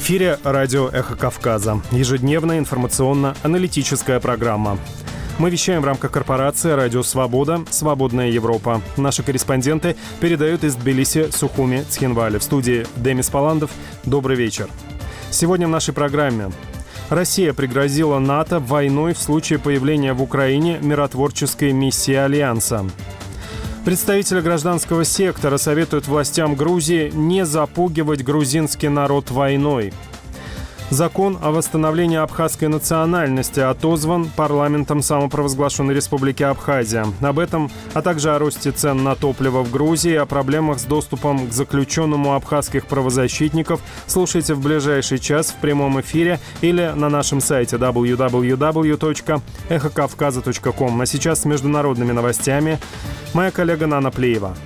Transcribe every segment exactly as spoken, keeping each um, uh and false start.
В эфире радио «Эхо Кавказа». Ежедневная информационно-аналитическая программа. Мы вещаем в рамках корпорации «Радио Свобода. Свободная Европа». Наши корреспонденты передают из Тбилиси, Сухуми, Цхинвали. В студии Демис Паландов. Добрый вечер. Сегодня в нашей программе. Россия пригрозила НАТО войной в случае появления в Украине миротворческой миссии Альянса. Представители гражданского сектора советуют властям Грузии не запугивать грузинский народ войной. Закон о восстановлении абхазской национальности отозван парламентом самопровозглашенной республики Абхазия. Об этом, а также о росте цен на топливо в Грузии и о проблемах с доступом к заключенному абхазских правозащитников слушайте в ближайший час в прямом эфире или на нашем сайте дабл ю дабл ю дабл ю точка эхо кавказа точка ком. А сейчас с международными новостями моя коллега Нана Плеева.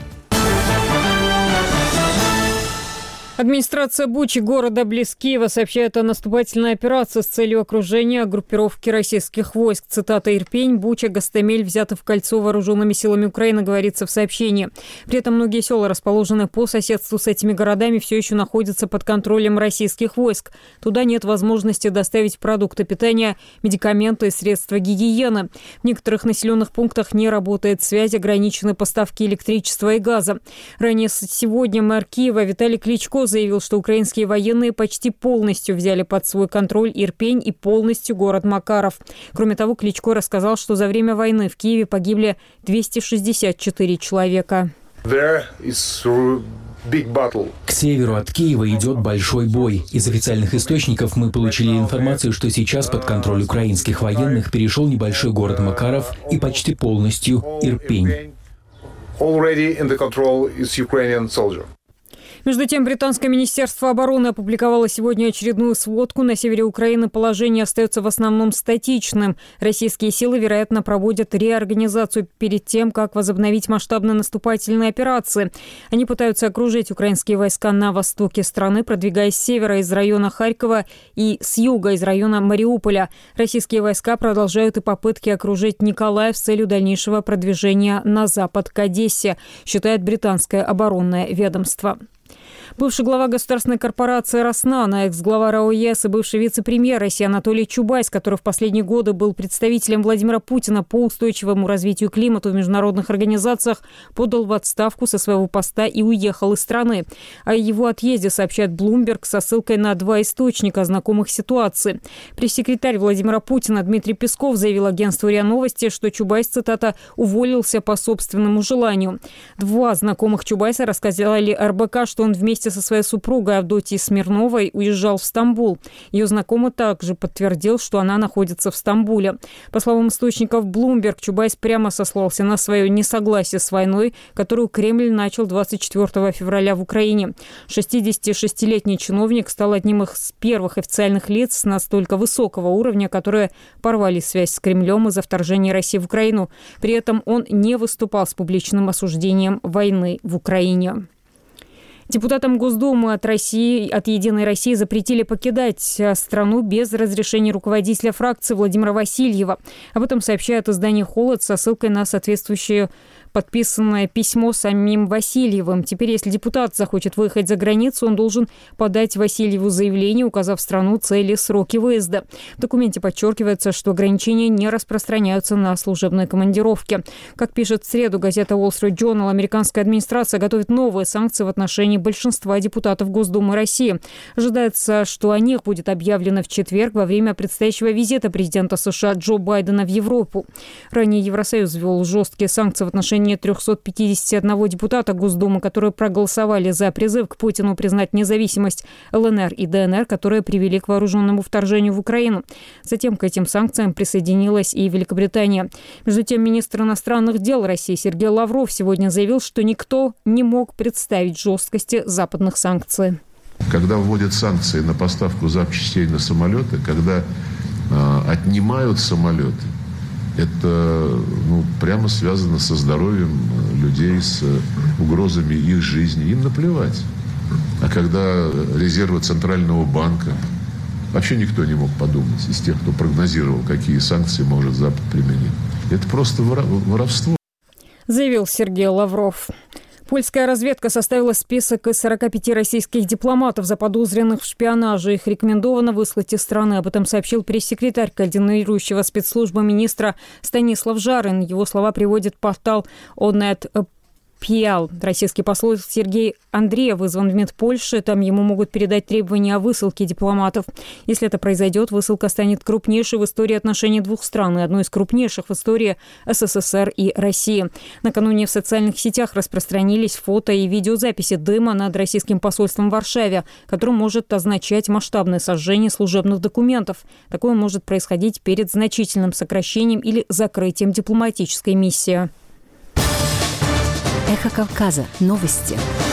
Администрация Бучи города близ Киева сообщает о наступательной операции с целью окружения группировки российских войск. Цитата: «Ирпень, Буча, Гостомель взяты в кольцо вооруженными силами Украины», говорится в сообщении. При этом многие села, расположенные по соседству с этими городами, все еще находятся под контролем российских войск. Туда нет возможности доставить продукты питания, медикаменты и средства гигиены. В некоторых населенных пунктах не работает связь, ограничены поставки электричества и газа. Ранее сегодня мэр Киева Виталий Кличко заявил, что украинские военные почти полностью взяли под свой контроль Ирпень и полностью город Макаров. Кроме того, Кличко рассказал, что за время войны в Киеве погибли двести шестьдесят четыре человека. К северу от Киева идет большой бой. Из официальных источников мы получили информацию, что сейчас под контроль украинских военных перешел небольшой город Макаров и почти полностью Ирпень. Между тем, британское министерство обороны опубликовало сегодня очередную сводку. На севере Украины положение остается в основном статичным. Российские силы, вероятно, проводят реорганизацию перед тем, как возобновить масштабные наступательные операции. Они пытаются окружить украинские войска на востоке страны, продвигаясь с севера из района Харькова и с юга из района Мариуполя. Российские войска продолжают и попытки окружить Николаев с целью дальнейшего продвижения на запад к Одессе, считает британское оборонное ведомство. Бывший глава государственной корпорации «Роснана», экс-глава РАО ЕС и бывший вице-премьер России Анатолий Чубайс, который в последние годы был представителем Владимира Путина по устойчивому развитию климата в международных организациях, подал в отставку со своего поста и уехал из страны. О его отъезде сообщает Bloomberg со ссылкой на два источника, знакомых ситуации. Пресс-секретарь Владимира Путина Дмитрий Песков заявил агентству РИА Новости, что Чубайс, цитата, «уволился по собственному желанию». Два знакомых Чубайса рассказали эр бэ ка, что он вместе со своей супругой Авдотьей Смирновой уезжал в Стамбул. Ее знакомый также подтвердил, что она находится в Стамбуле. По словам источников Bloomberg, Чубайс прямо сослался на свое несогласие с войной, которую Кремль начал двадцать четвёртого февраля в Украине. шестидесятишестилетний чиновник стал одним из первых официальных лиц настолько высокого уровня, которые порвали связь с Кремлем из-за вторжения России в Украину. При этом он не выступал с публичным осуждением войны в Украине. Депутатам Госдумы от России, от «Единой России» запретили покидать страну без разрешения руководителя фракции Владимира Васильева. Об этом сообщает издание «Холод» со ссылкой на соответствующее подписанное письмо самим Васильевым. Теперь, если депутат захочет выехать за границу, он должен подать Васильеву заявление, указав страну, цели, сроки выезда. В документе подчеркивается, что ограничения не распространяются на служебные командировки. Как пишет в среду газета Wall Street Journal, американская администрация готовит новые санкции в отношении большинства депутатов Госдумы России. Ожидается, что о них будет объявлено в четверг во время предстоящего визита президента США Джо Байдена в Европу. Ранее Евросоюз ввел жесткие санкции в отношении трехсот пятидесяти одного депутата Госдумы, которые проголосовали за призыв к Путину признать независимость эл эн эр и дэ эн эр, которые привели к вооруженному вторжению в Украину. Затем к этим санкциям присоединилась и Великобритания. Между тем, министр иностранных дел России Сергей Лавров сегодня заявил, что никто не мог представить жесткости западных санкций. Когда вводят санкции на поставку запчастей на самолеты, когда э, отнимают самолеты, это ну, прямо связано со здоровьем людей, с угрозами их жизни. Им наплевать. А когда резервы Центрального банка, вообще никто не мог подумать из тех, кто прогнозировал, какие санкции может Запад применить. Это просто воровство. Заявил Сергей Лавров. Польская разведка составила список из сорока пяти российских дипломатов, заподозренных в шпионаже. Их рекомендовано выслать из страны. Об этом сообщил пресс-секретарь координирующего спецслужбы министра Станислав Жарин. Его слова приводит портал Онет. Пиал. Российский посол Сергей Андреев вызван в МИД Польши. Там ему могут передать требования о высылке дипломатов. Если это произойдет, высылка станет крупнейшей в истории отношений двух стран и одной из крупнейших в истории СССР и России. Накануне в социальных сетях распространились фото и видеозаписи дыма над российским посольством в Варшаве, который может означать масштабное сожжение служебных документов. Такое может происходить перед значительным сокращением или закрытием дипломатической миссии. Эхо Кавказа. Новости.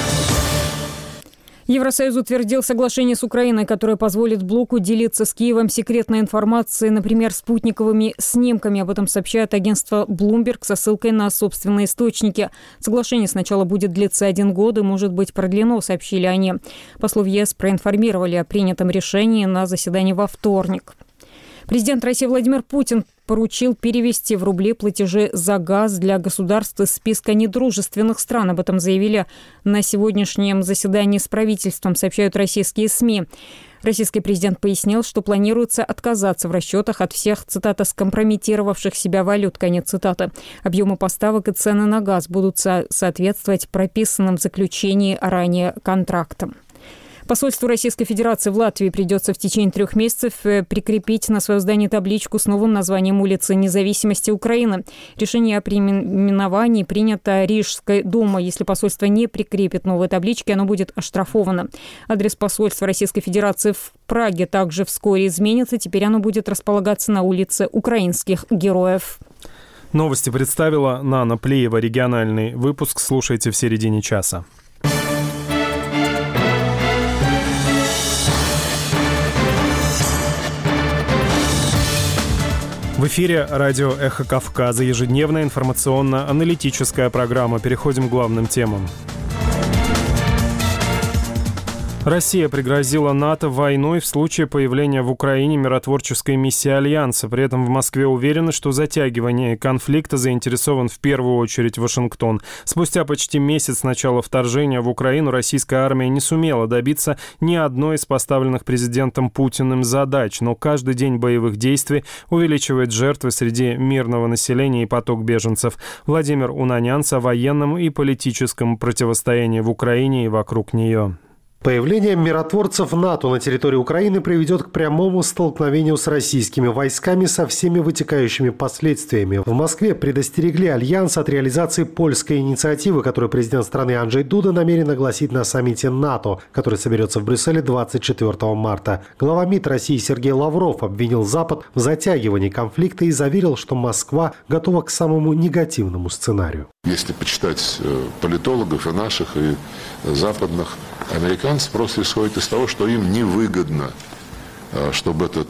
Евросоюз утвердил соглашение с Украиной, которое позволит блоку делиться с Киевом секретной информацией, например, спутниковыми снимками. Об этом сообщает агентство Bloomberg со ссылкой на собственные источники. Соглашение сначала будет длиться один год и может быть продлено, сообщили они. Послы в ЕС проинформировали о принятом решении на заседании во вторник. Президент России Владимир Путин поручил перевести в рубли платежи за газ для государств из списка недружественных стран. Об этом заявили на сегодняшнем заседании с правительством, сообщают российские СМИ. Российский президент пояснил, что планируется отказаться в расчетах от всех, цитата, «скомпрометировавших себя валют», конец цитаты. Объемы поставок и цены на газ будут со- соответствовать прописанным в заключении ранее контрактам. Посольству Российской Федерации в Латвии придется в течение трех месяцев прикрепить на свое здание табличку с новым названием улицы независимости Украины. Решение о переименовании принято Рижской думой. Если посольство не прикрепит новые таблички, оно будет оштрафовано. Адрес посольства Российской Федерации в Праге также вскоре изменится. Теперь оно будет располагаться на улице украинских героев. Новости представила Нана Плеева. Региональный выпуск слушайте в середине часа. В эфире радио «Эхо Кавказа». Ежедневная информационно-аналитическая программа. Переходим к главным темам. Россия пригрозила НАТО войной в случае появления в Украине миротворческой миссии Альянса. При этом в Москве уверены, что затягивание конфликта заинтересован в первую очередь Вашингтон. Спустя почти месяц с начала вторжения в Украину российская армия не сумела добиться ни одной из поставленных президентом Путиным задач, но каждый день боевых действий увеличивает жертвы среди мирного населения и поток беженцев. Владимир Унанянц о военном и политическом противостоянии в Украине и вокруг нее. Появление миротворцев НАТО на территории Украины приведет к прямому столкновению с российскими войсками со всеми вытекающими последствиями. В Москве предостерегли Альянс от реализации польской инициативы, которую президент страны Анджей Дуда намерен огласить на саммите НАТО, который соберется в Брюсселе двадцать четвёртого марта. Глава МИД России Сергей Лавров обвинил Запад в затягивании конфликта и заверил, что Москва готова к самому негативному сценарию. Если почитать политологов и наших, и западных, американцев, просто исходит из того, что им невыгодно, чтобы этот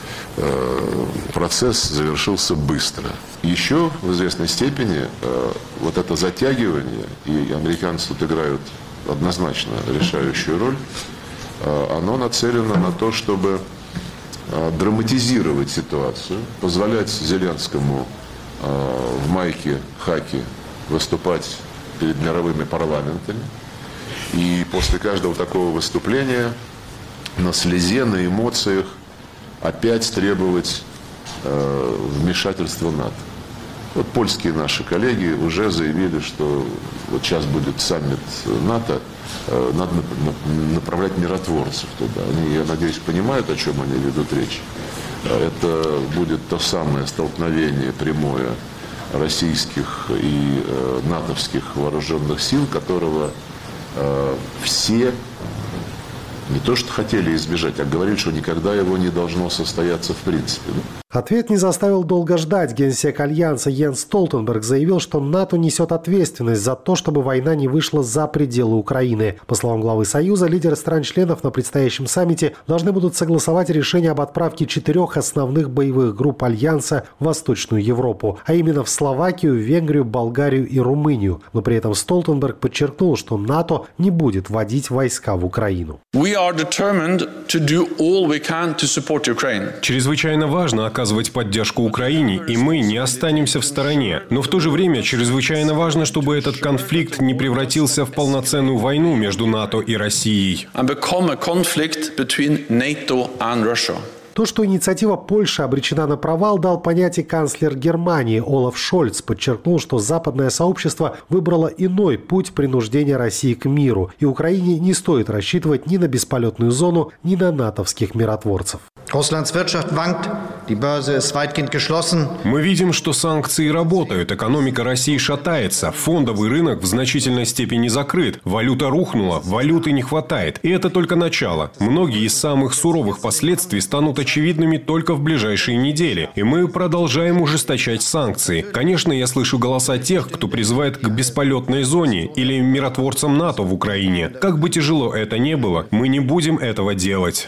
процесс завершился быстро. Еще в известной степени вот это затягивание, и американцы тут играют однозначно решающую роль, оно нацелено на то, чтобы драматизировать ситуацию, позволять Зеленскому в майке хаки выступать перед мировыми парламентами. И после каждого такого выступления на слезе, на эмоциях опять требовать э, вмешательства НАТО. Вот польские наши коллеги уже заявили, что вот сейчас будет саммит НАТО, э, надо направлять миротворцев туда. Они, я надеюсь, понимают, о чем они ведут речь. Это будет то самое столкновение прямое российских и э, натовских вооруженных сил, которого э, все не то что хотели избежать, а говорили, что никогда его не должно состояться в принципе. Ответ не заставил долго ждать. Генсек Альянса Йенс Столтенберг заявил, что НАТО несет ответственность за то, чтобы война не вышла за пределы Украины. По словам главы Союза, лидеры стран-членов на предстоящем саммите должны будут согласовать решение об отправке четырех основных боевых групп Альянса в Восточную Европу, а именно в Словакию, Венгрию, Болгарию и Румынию. Но при этом Столтенберг подчеркнул, что НАТО не будет вводить войска в Украину. Чрезвычайно важно оказывать оказывать поддержку Украине, и мы не останемся в стороне. Но в то же время чрезвычайно важно, чтобы этот конфликт не превратился в полноценную войну между НАТО и Россией. То, что инициатива Польши обречена на провал, дал понять и канцлер Германии Олаф Шольц. Подчеркнул, что западное сообщество выбрало иной путь принуждения России к миру, и Украине не стоит рассчитывать ни на бесполетную зону, ни на натовских миротворцев. Мы видим, что санкции работают, экономика России шатается, фондовый рынок в значительной степени закрыт, валюта рухнула, валюты не хватает. И это только начало. Многие из самых суровых последствий станут очевидными только в ближайшие недели, и мы продолжаем ужесточать санкции. Конечно, я слышу голоса тех, кто призывает к бесполетной зоне или миротворцам НАТО в Украине. Как бы тяжело это ни было, мы не будем этого делать.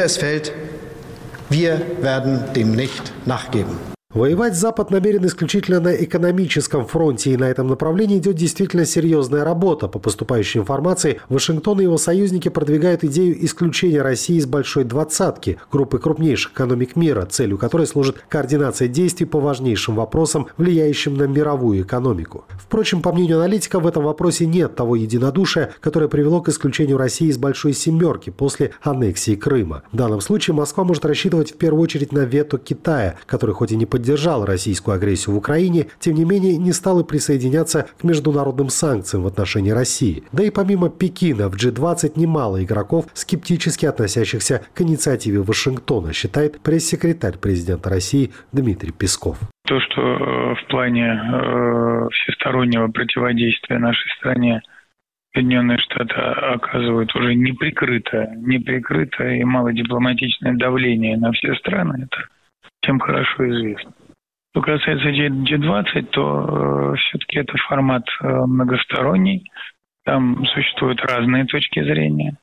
Воевать Запад намерен исключительно на экономическом фронте, и на этом направлении идет действительно серьезная работа. По поступающей информации, Вашингтон и его союзники продвигают идею исключения России из Большой двадцатки, группы крупнейших экономик мира, целью которой служит координация действий по важнейшим вопросам, влияющим на мировую экономику. Впрочем, по мнению аналитиков, в этом вопросе нет того единодушия, которое привело к исключению России из Большой семерки после аннексии Крыма. В данном случае Москва может рассчитывать в первую очередь на вето Китая, который хоть и не поддерживает поддержал российскую агрессию в Украине, тем не менее не стал и присоединяться к международным санкциям в отношении России. Да и помимо Пекина в джи двадцать немало игроков, скептически относящихся к инициативе Вашингтона, считает пресс-секретарь президента России Дмитрий Песков. То, что в плане э, всестороннего противодействия нашей стране Соединенные Штаты оказывают уже неприкрытое, неприкрытое и малодипломатичное давление на все страны, это всем хорошо известно. Что касается джи двадцать, то э, все-таки это формат э, многосторонний. Там существуют разные точки зрения.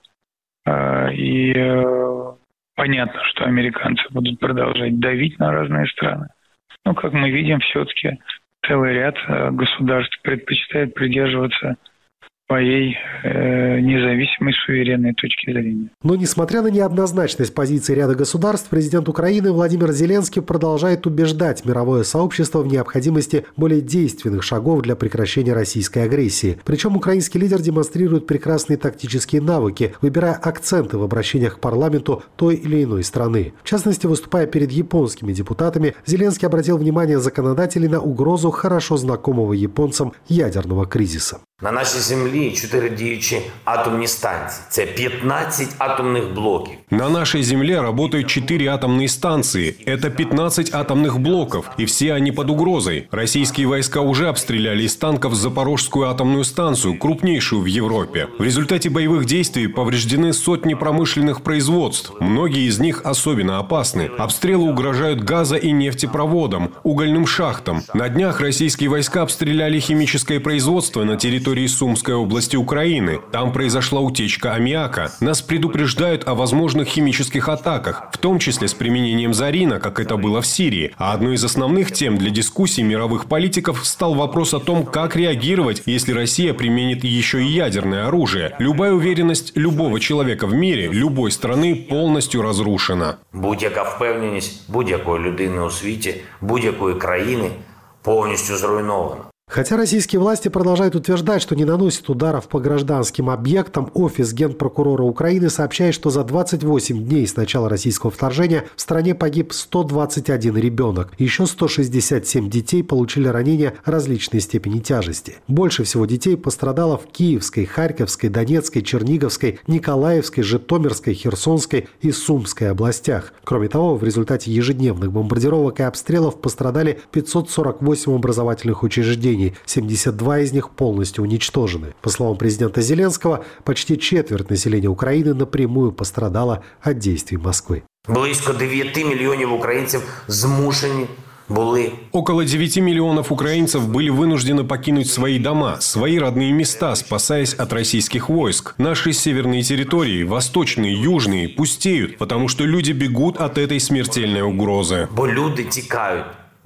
Э, и э, понятно, что американцы будут продолжать давить на разные страны. Но, как мы видим, все-таки целый ряд э, государств предпочитает придерживаться своей э, независимой, суверенной точки зрения. Но, несмотря на неоднозначность позиции ряда государств, президент Украины Владимир Зеленский продолжает убеждать мировое сообщество в необходимости более действенных шагов для прекращения российской агрессии. Причем украинский лидер демонстрирует прекрасные тактические навыки, выбирая акценты в обращениях к парламенту той или иной страны. В частности, выступая перед японскими депутатами, Зеленский обратил внимание законодателей на угрозу хорошо знакомого японцам ядерного кризиса. На нашій землі чотири діючі атомні станції. Це пятнадцать атомных блоков. На нашей земле работают четыре атомные станции. Это пятнадцать атомных блоков. И все они под угрозой. Российские войска уже обстреляли из танков Запорожскую атомную станцию, крупнейшую в Европе. В результате боевых действий повреждены сотни промышленных производств. Многие из них особенно опасны. Обстрелы угрожают газо- и нефтепроводам, угольным шахтам. На днях российские войска обстреляли химическое производство на территории Сумской области Украины. Там произошла утечка аммиака. Нас предупреждают о возможных химических атаках, в том числе с применением зарина, как это было в Сирии. А одной из основных тем для дискуссий мировых политиков стал вопрос о том, как реагировать, если Россия применит еще и ядерное оружие. Любая уверенность любого человека в мире, любой страны полностью разрушена. Будь-яка впевненість будь-якої людини у світі, будь-якої країни повністю зруйнована. Хотя российские власти продолжают утверждать, что не наносят ударов по гражданским объектам, офис генпрокурора Украины сообщает, что за двадцать восемь дней с начала российского вторжения в стране погиб сто двадцать один ребенок. Еще сто шестьдесят семь детей получили ранения различной степени тяжести. Больше всего детей пострадало в Киевской, Харьковской, Донецкой, Черниговской, Николаевской, Житомирской, Херсонской и Сумской областях. Кроме того, в результате ежедневных бомбардировок и обстрелов пострадали пятьсот сорок восемь образовательных учреждений. семьдесят два из них полностью уничтожены. По словам президента Зеленского, почти четверть населения Украины напрямую пострадала от действий Москвы. Близько дев'яти мільйонів українців змушені були. Около девяти миллионов украинцев были вынуждены покинуть свои дома, свои родные места, спасаясь от российских войск. Наши северные территории, восточные, южные, пустеют, потому что люди бегут от этой смертельной угрозы. Бо люди тікають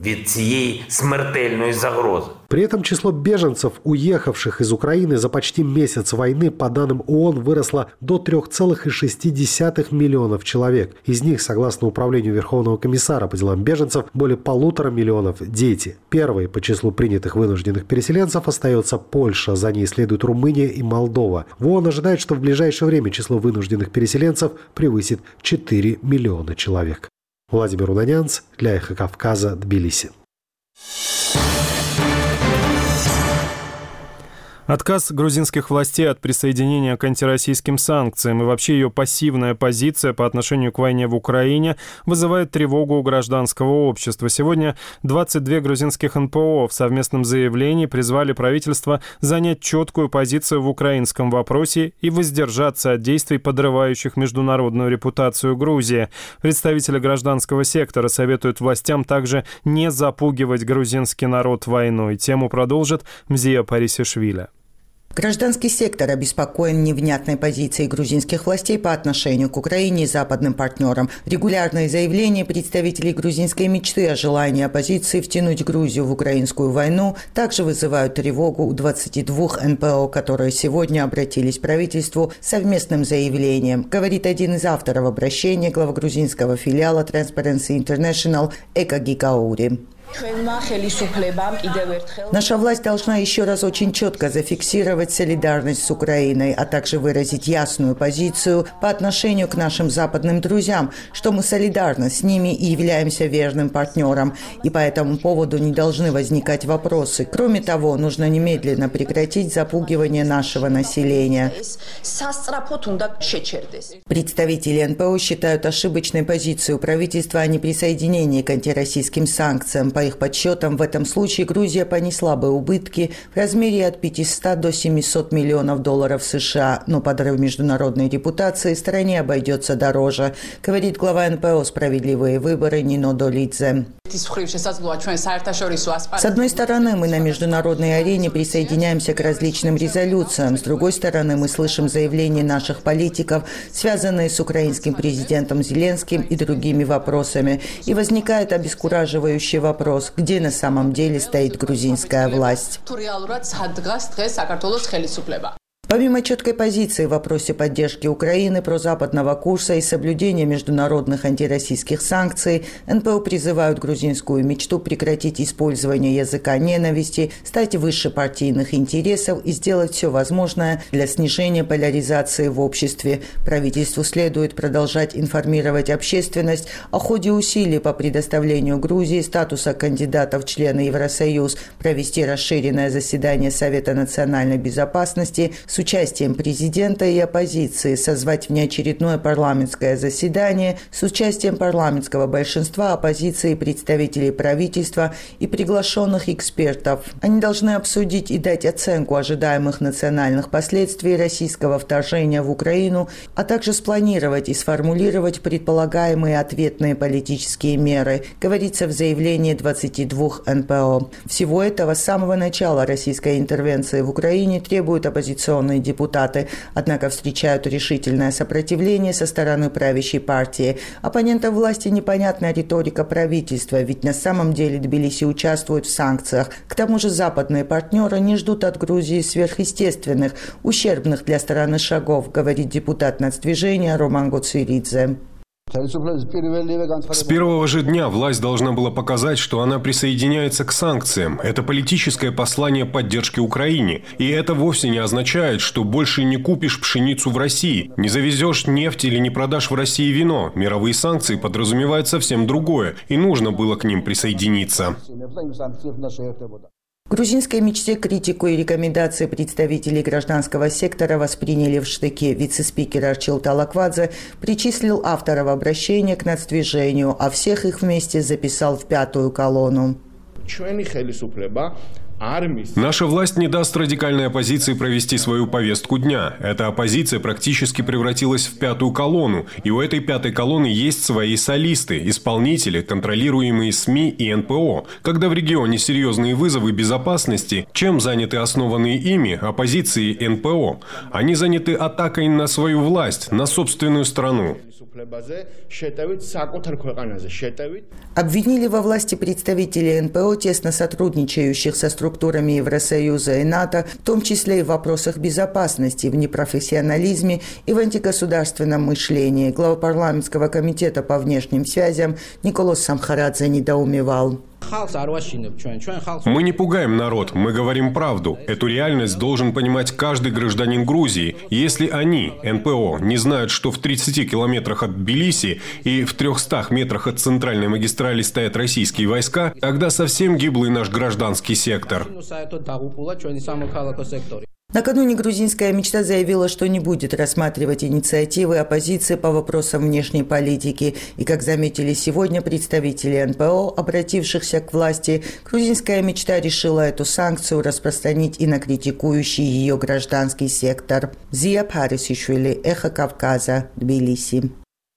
від цієї смертельної загрози. При этом число беженцев, уехавших из Украины за почти месяц войны, по данным ООН, выросло до трёх целых шести десятых миллионов человек. Из них, согласно Управлению Верховного комиссара по делам беженцев, более полутора миллионов – дети. Первой по числу принятых вынужденных переселенцев остается Польша, за ней следует Румыния и Молдова. В ООН ожидает, что в ближайшее время число вынужденных переселенцев превысит четыре миллиона человек. Владимир Унанянц для Эхо Кавказа, Тбилиси. Отказ грузинских властей от присоединения к антироссийским санкциям и вообще ее пассивная позиция по отношению к войне в Украине вызывает тревогу у гражданского общества. Сегодня двадцать две грузинских эн пэ о в совместном заявлении призвали правительство занять четкую позицию в украинском вопросе и воздержаться от действий, подрывающих международную репутацию Грузии. Представители гражданского сектора советуют властям также не запугивать грузинский народ войной. Тему продолжит Мзия Парисишвили. Гражданский сектор обеспокоен невнятной позицией грузинских властей по отношению к Украине и западным партнерам. Регулярные заявления представителей грузинской мечты о желании оппозиции втянуть Грузию в украинскую войну также вызывают тревогу у двадцати двух эн пэ о, которые сегодня обратились к правительству с совместным заявлением, говорит один из авторов обращения, глава грузинского филиала Transparency International Эка Гикаури. Наша власть должна еще раз очень четко зафиксировать солидарность с Украиной, а также выразить ясную позицию по отношению к нашим западным друзьям, что мы солидарны с ними и являемся верным партнером. И по этому поводу не должны возникать вопросы. Кроме того, нужно немедленно прекратить запугивание нашего населения. Представители эн пэ о считают ошибочной позицию правительства о неприсоединении к антироссийским санкциям. По их подсчетам, в этом случае Грузия понесла бы убытки в размере от пятисот до семисот миллионов долларов США, но подрыв международной репутации стране обойдется дороже, говорит глава эн пэ о «Справедливые выборы» Нино Долидзе. С одной стороны, мы на международной арене присоединяемся к различным резолюциям. С другой стороны, мы слышим заявления наших политиков, связанные с украинским президентом Зеленским и другими вопросами. И возникает обескураживающий вопрос, где на самом деле стоит грузинская власть. Помимо четкой позиции в вопросе поддержки Украины, прозападного курса и соблюдения международных антироссийских санкций, эн пэ о призывают грузинскую мечту прекратить использование языка ненависти, стать выше партийных интересов и сделать все возможное для снижения поляризации в обществе. Правительству следует продолжать информировать общественность о ходе усилий по предоставлению Грузии статуса кандидата в члены Евросоюз, провести расширенное заседание Совета национальной безопасности с участием президента и оппозиции, созвать внеочередное парламентское заседание с участием парламентского большинства, оппозиции, представителей правительства и приглашенных экспертов. Они должны обсудить и дать оценку ожидаемых национальных последствий российского вторжения в Украину, а также спланировать и сформулировать предполагаемые ответные политические меры, говорится в заявлении двадцати двух эн пэ о. Всего этого с самого начала российской интервенции в Украине требуют оппозиционные депутаты, однако встречают решительное сопротивление со стороны правящей партии. Оппонентам власти непонятна риторика правительства, ведь на самом деле Тбилиси участвует в санкциях. К тому же западные партнеры не ждут от Грузии сверхъестественных, ущербных для страны шагов, говорит депутат нацдвижения Роман Гоциридзе. С первого же дня власть должна была показать, что она присоединяется к санкциям. Это политическое послание поддержки Украине. И это вовсе не означает, что больше не купишь пшеницу в России, не завезешь нефть или не продашь в России вино. Мировые санкции подразумевают совсем другое, и нужно было к ним присоединиться. Грузинской мечте критику и рекомендации представителей гражданского сектора восприняли в штыки. Вице-спикер Арчил Талаквадзе причислил авторов обращения к нацдвижению, а всех их вместе записал в пятую колонну. Наша власть не даст радикальной оппозиции провести свою повестку дня. Эта оппозиция практически превратилась в пятую колонну. И у этой пятой колонны есть свои солисты, исполнители, контролируемые СМИ и эн пэ о. Когда в регионе серьезные вызовы безопасности, чем заняты основанные ими оппозиции эн пэ о? Они заняты атакой на свою власть, на собственную страну. Обвинили во власти представителей эн пэ о, тесно сотрудничающих со структурами Евросоюза и НАТО, в том числе и в вопросах безопасности, в непрофессионализме и в антигосударственном мышлении. Глава парламентского комитета по внешним связям Николос Самхарадзе недоумевал. Мы не пугаем народ, мы говорим правду. Эту реальность должен понимать каждый гражданин Грузии. Если они, эн пэ о, не знают, что в тридцати километрах от Тбилиси и в трехстах метрах от центральной магистрали стоят российские войска, тогда совсем гиблый наш гражданский сектор. Накануне грузинская мечта заявила, что не будет рассматривать инициативы оппозиции по вопросам внешней политики. И, как заметили сегодня представители эн пэ о, обратившихся к власти, грузинская мечта решила эту санкцию распространить и на критикующий ее гражданский сектор. Зия Парисишвили, Эхо Кавказа, Тбилиси.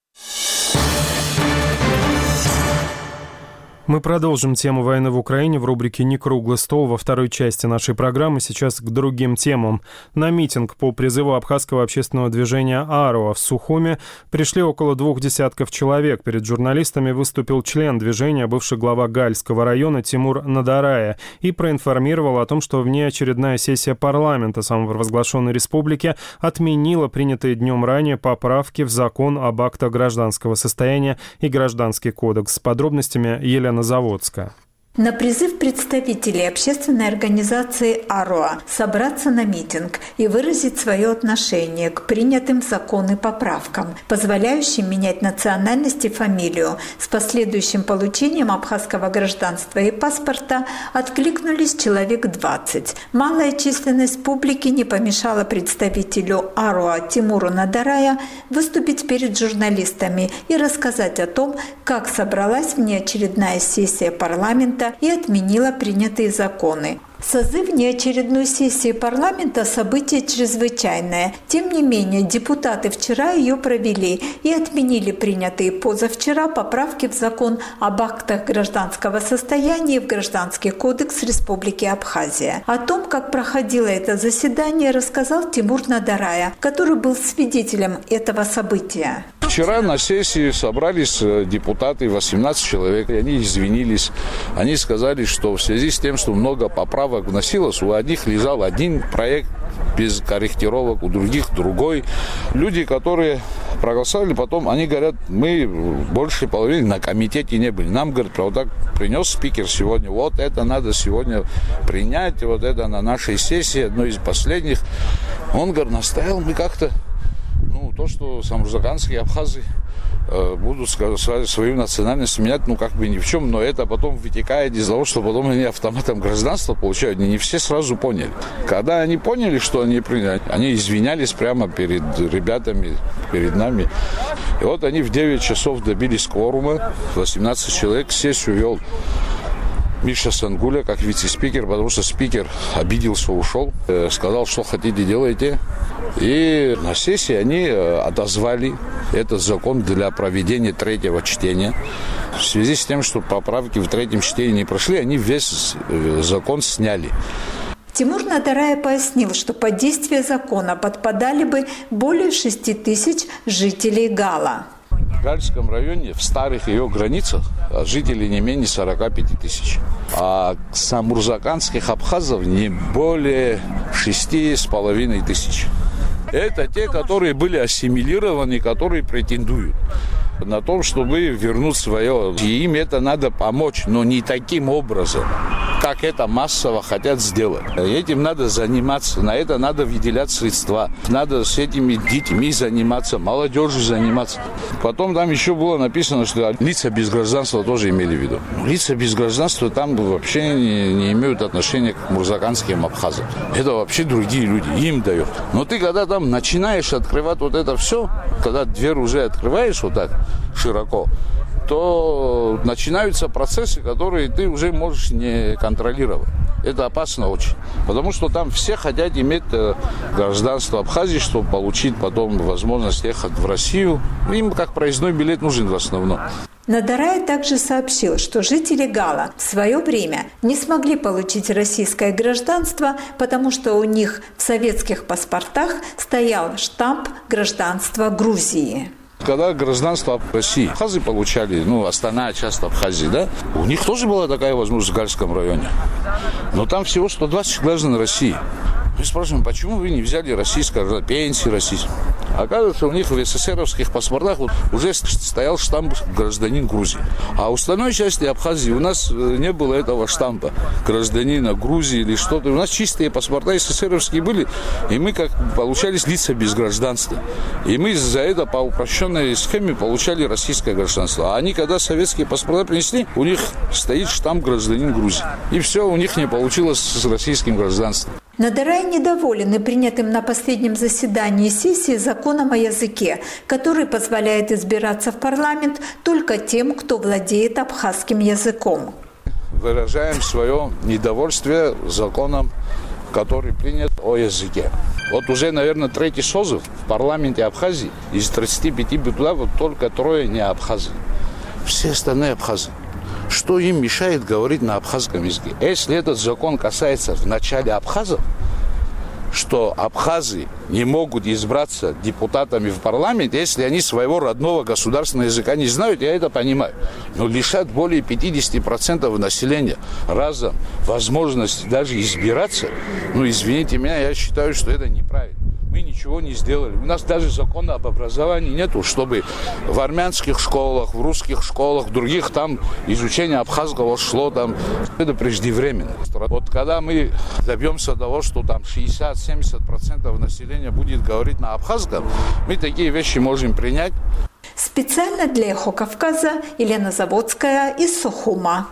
Мы продолжим тему войны в Украине в рубрике «Не круглый стол» во второй части нашей программы. Сейчас к другим темам. На митинг по призыву абхазского общественного движения «Аруа» в Сухуме пришли около двух десятков человек. Перед журналистами выступил член движения, бывший глава Гальского района Тимур Надарая, и проинформировал о том, что внеочередная сессия парламента самопровозглашенной республики отменила принятые днем ранее поправки в закон об актах гражданского состояния и Гражданский кодекс. С подробностями Елена Заводская. На призыв представителей общественной организации «Аруа» собраться на митинг и выразить свое отношение к принятым в законы поправкам, позволяющим менять национальность и фамилию с последующим получением абхазского гражданства и паспорта, откликнулись человек двадцать. Малая численность публики не помешала представителю «Аруа» Тимуру Надарая выступить перед журналистами и рассказать о том, как собралась внеочередная сессия парламента и отменила принятые законы. Созыв внеочередной сессии парламента – событие чрезвычайное. Тем не менее, депутаты вчера ее провели и отменили принятые позавчера поправки в закон об актах гражданского состояния и в Гражданский кодекс Республики Абхазия. О том, как проходило это заседание, рассказал Тимур Надарая, который был свидетелем этого события. Вчера на сессии собрались депутаты, восемнадцать человек, и они извинились. Они сказали, что в связи с тем, что много поправок вносилось, у одних лежал один проект без корректировок, у других другой. Люди, которые проголосовали, потом они говорят, мы больше половины на комитете не были. Нам, говорят, вот так принес спикер сегодня, вот это надо сегодня принять, вот это на нашей сессии, одной из последних. Он, говорит, настоял, мы как-то, ну, то, что самурзаканские абхазы э, будут сказать, свою национальность менять, ну, как бы ни в чем, но это потом вытекает из того, что потом они автоматом гражданство получают. Не все сразу поняли. Когда они поняли, что они приняли, они извинялись прямо перед ребятами, перед нами. И вот они в девять часов добились кворума, восемнадцать человек, сессию вел Миша Сангуля как вице-спикер, потому что спикер обиделся, ушел, сказал, что хотите, делайте. И на сессии они отозвали этот закон для проведения третьего чтения. В связи с тем, что поправки в третьем чтении не прошли, они весь закон сняли. Тимур Надарая пояснил, что под действие закона подпадали бы более шести тысяч жителей Гала. В Гальском районе, в старых ее границах, жителей не менее сорока пяти тысяч. А самурзаканских абхазов не более шести с половиной тысяч. Это те, которые были ассимилированы, которые претендуют на том, чтобы вернуть свое. И им это надо помочь, но не таким образом, как это массово хотят сделать. Этим надо заниматься, на это надо выделять средства. Надо с этими детьми заниматься, молодежью заниматься. Потом там еще было написано, что лица без гражданства тоже имели в виду. Лица без гражданства там вообще не, не имеют отношения к мурзаканским абхазам. Это вообще другие люди, им дают. Но ты когда там начинаешь открывать вот это все, когда дверь уже открываешь вот так широко, то начинаются процессы, которые ты уже можешь не контролировать. Это опасно очень. Потому что там все хотят иметь гражданство Абхазии, чтобы получить потом возможность ехать в Россию. Им как проездной билет нужен в основном. Надарай также сообщил, что жители Гала в свое время не смогли получить российское гражданство, потому что у них в советских паспортах стоял штамп гражданства Грузии. Когда гражданство России абхазы получали, ну, остальная часть Абхазии, да, у них тоже была такая возможность в Гальском районе. Но там всего сто двадцать граждан России. Мы спрашиваем, почему вы не взяли российское, пенсии российские? Оказывается, у них в эсэсэровских паспортах уже стоял штамп «гражданин Грузии». А у остальной части Абхазии у нас не было этого штампа гражданина Грузии или что-то. У нас чистые паспорта эсэсэровские были, и мы как получались лица без гражданства. И мы за это по упрощенной схеме получали российское гражданство. А они, когда советские паспорта принесли, у них стоит штамп «гражданин Грузии». И все, у них не получилось с российским гражданством. Надарай недоволены принятым на последнем заседании сессии законом о языке, который позволяет избираться в парламент только тем, кто владеет абхазским языком. Выражаем свое недовольствие законом, который принят о языке. Вот уже, наверное, третий созыв в парламенте Абхазии. Из тридцати пяти депутатов только трое не абхазы. Все остальные абхазы. Что им мешает говорить на абхазском языке? Если этот закон касается вначале абхазов, что абхазы не могут избраться депутатами в парламент, если они своего родного государственного языка не знают, я это понимаю. Но лишать более пятидесяти процентов населения разом возможности даже избираться, ну, извините меня, я считаю, что это неправильно. Мы ничего не сделали. У нас даже закона об образовании нету, чтобы в армянских школах, в русских школах, в других там изучение абхазского шло там. Это преждевременно. Вот когда мы добьемся того, что там шестьдесят-семьдесят процентов населения будет говорить на абхазском, мы такие вещи можем принять. Специально для «Эхо Кавказа» Елена Заводская из Сухума.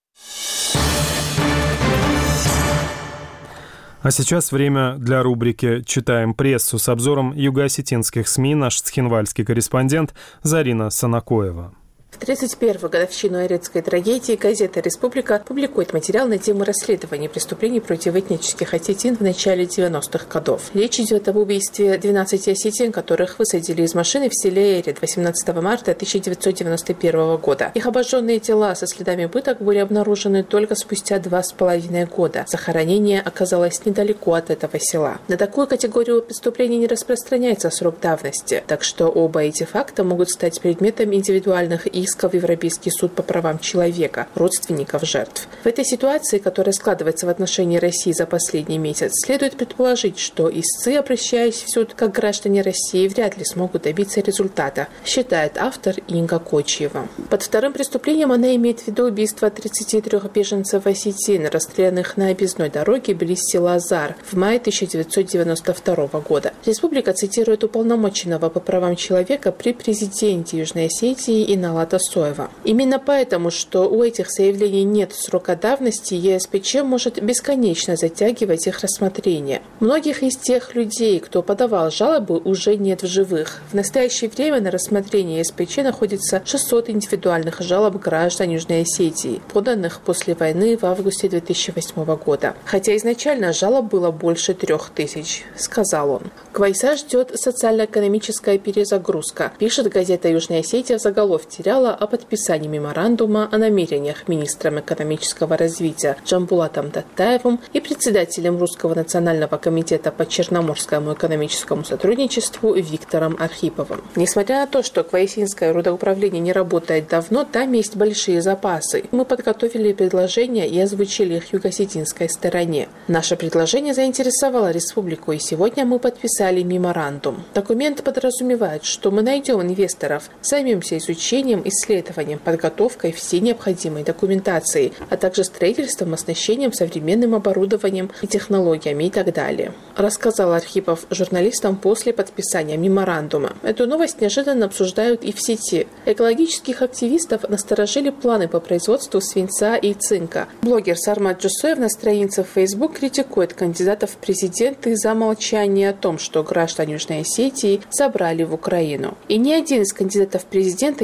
А сейчас время для рубрики «Читаем прессу» с обзором юго-осетинских СМИ наш цхинвальский корреспондент Зарина Санакоева. В тридцать первую годовщину Орецкой трагедии газета «Республика» публикует материал на тему расследования преступлений против этнических осетин в начале девяностых годов. Речь идет об убийстве двенадцати осетин, которых высадили из машины в селе Эрет восемнадцатого марта тысяча девятьсот девяносто первого года. Их обожженные тела со следами пыток были обнаружены только спустя два с половиной года. Захоронение оказалось недалеко от этого села. На такую категорию преступлений не распространяется срок давности, так что оба эти факта могут стать предметом индивидуальных исков в Европейский суд по правам человека, родственников жертв. В этой ситуации, которая складывается в отношении России за последний месяц, следует предположить, что истцы, обращаясь в суд как граждане России, вряд ли смогут добиться результата, считает автор Инга Кочиева. Под вторым преступлением она имеет в виду убийство тридцати трёх беженцев осетин, расстрелянных на объездной дороге близ села Зар в мае тысяча девятьсот девяносто второго года. Республика цитирует уполномоченного по правам человека при президенте Южной Осетии Иналата Соева. Именно поэтому, что у этих заявлений нет срока давности, ЕСПЧ может бесконечно затягивать их рассмотрение. Многих из тех людей, кто подавал жалобы, уже нет в живых. В настоящее время на рассмотрении ЕСПЧ находится шестьсот индивидуальных жалоб граждан Южной Осетии, поданных после войны в августе две тысячи восьмого года. Хотя изначально жалоб было больше трех тысяч, сказал он. Квайса ждет социально-экономическая перезагрузка, пишет газета «Южная Осетия» в заголовке о подписании меморандума о намерениях министром экономического развития Джамбулатом Таттаевым и председателем Русского национального комитета по Черноморскому экономическому сотрудничеству Виктором Архиповым. Несмотря на то, что квайсинское рудоуправление не работает давно, там есть большие запасы. Мы подготовили предложения и озвучили их юго-осетинской стороне. Наше предложение заинтересовало республику, и сегодня мы подписали меморандум. Документ подразумевает, что мы найдем инвесторов, займемся изучением, исследованием, подготовкой всей необходимой документации, а также строительством, оснащением современным оборудованием и технологиями и так далее. Рассказал Архипов журналистам после подписания меморандума. Эту новость неожиданно обсуждают и в сети. Экологических активистов насторожили планы по производству свинца и цинка. Блогер Сармат Джусоев на странице в Facebook критикует кандидатов в президенты за молчание о том, что граждан Южной Осетии забрали в Украину. И ни один из кандидатов в президенты не сказал,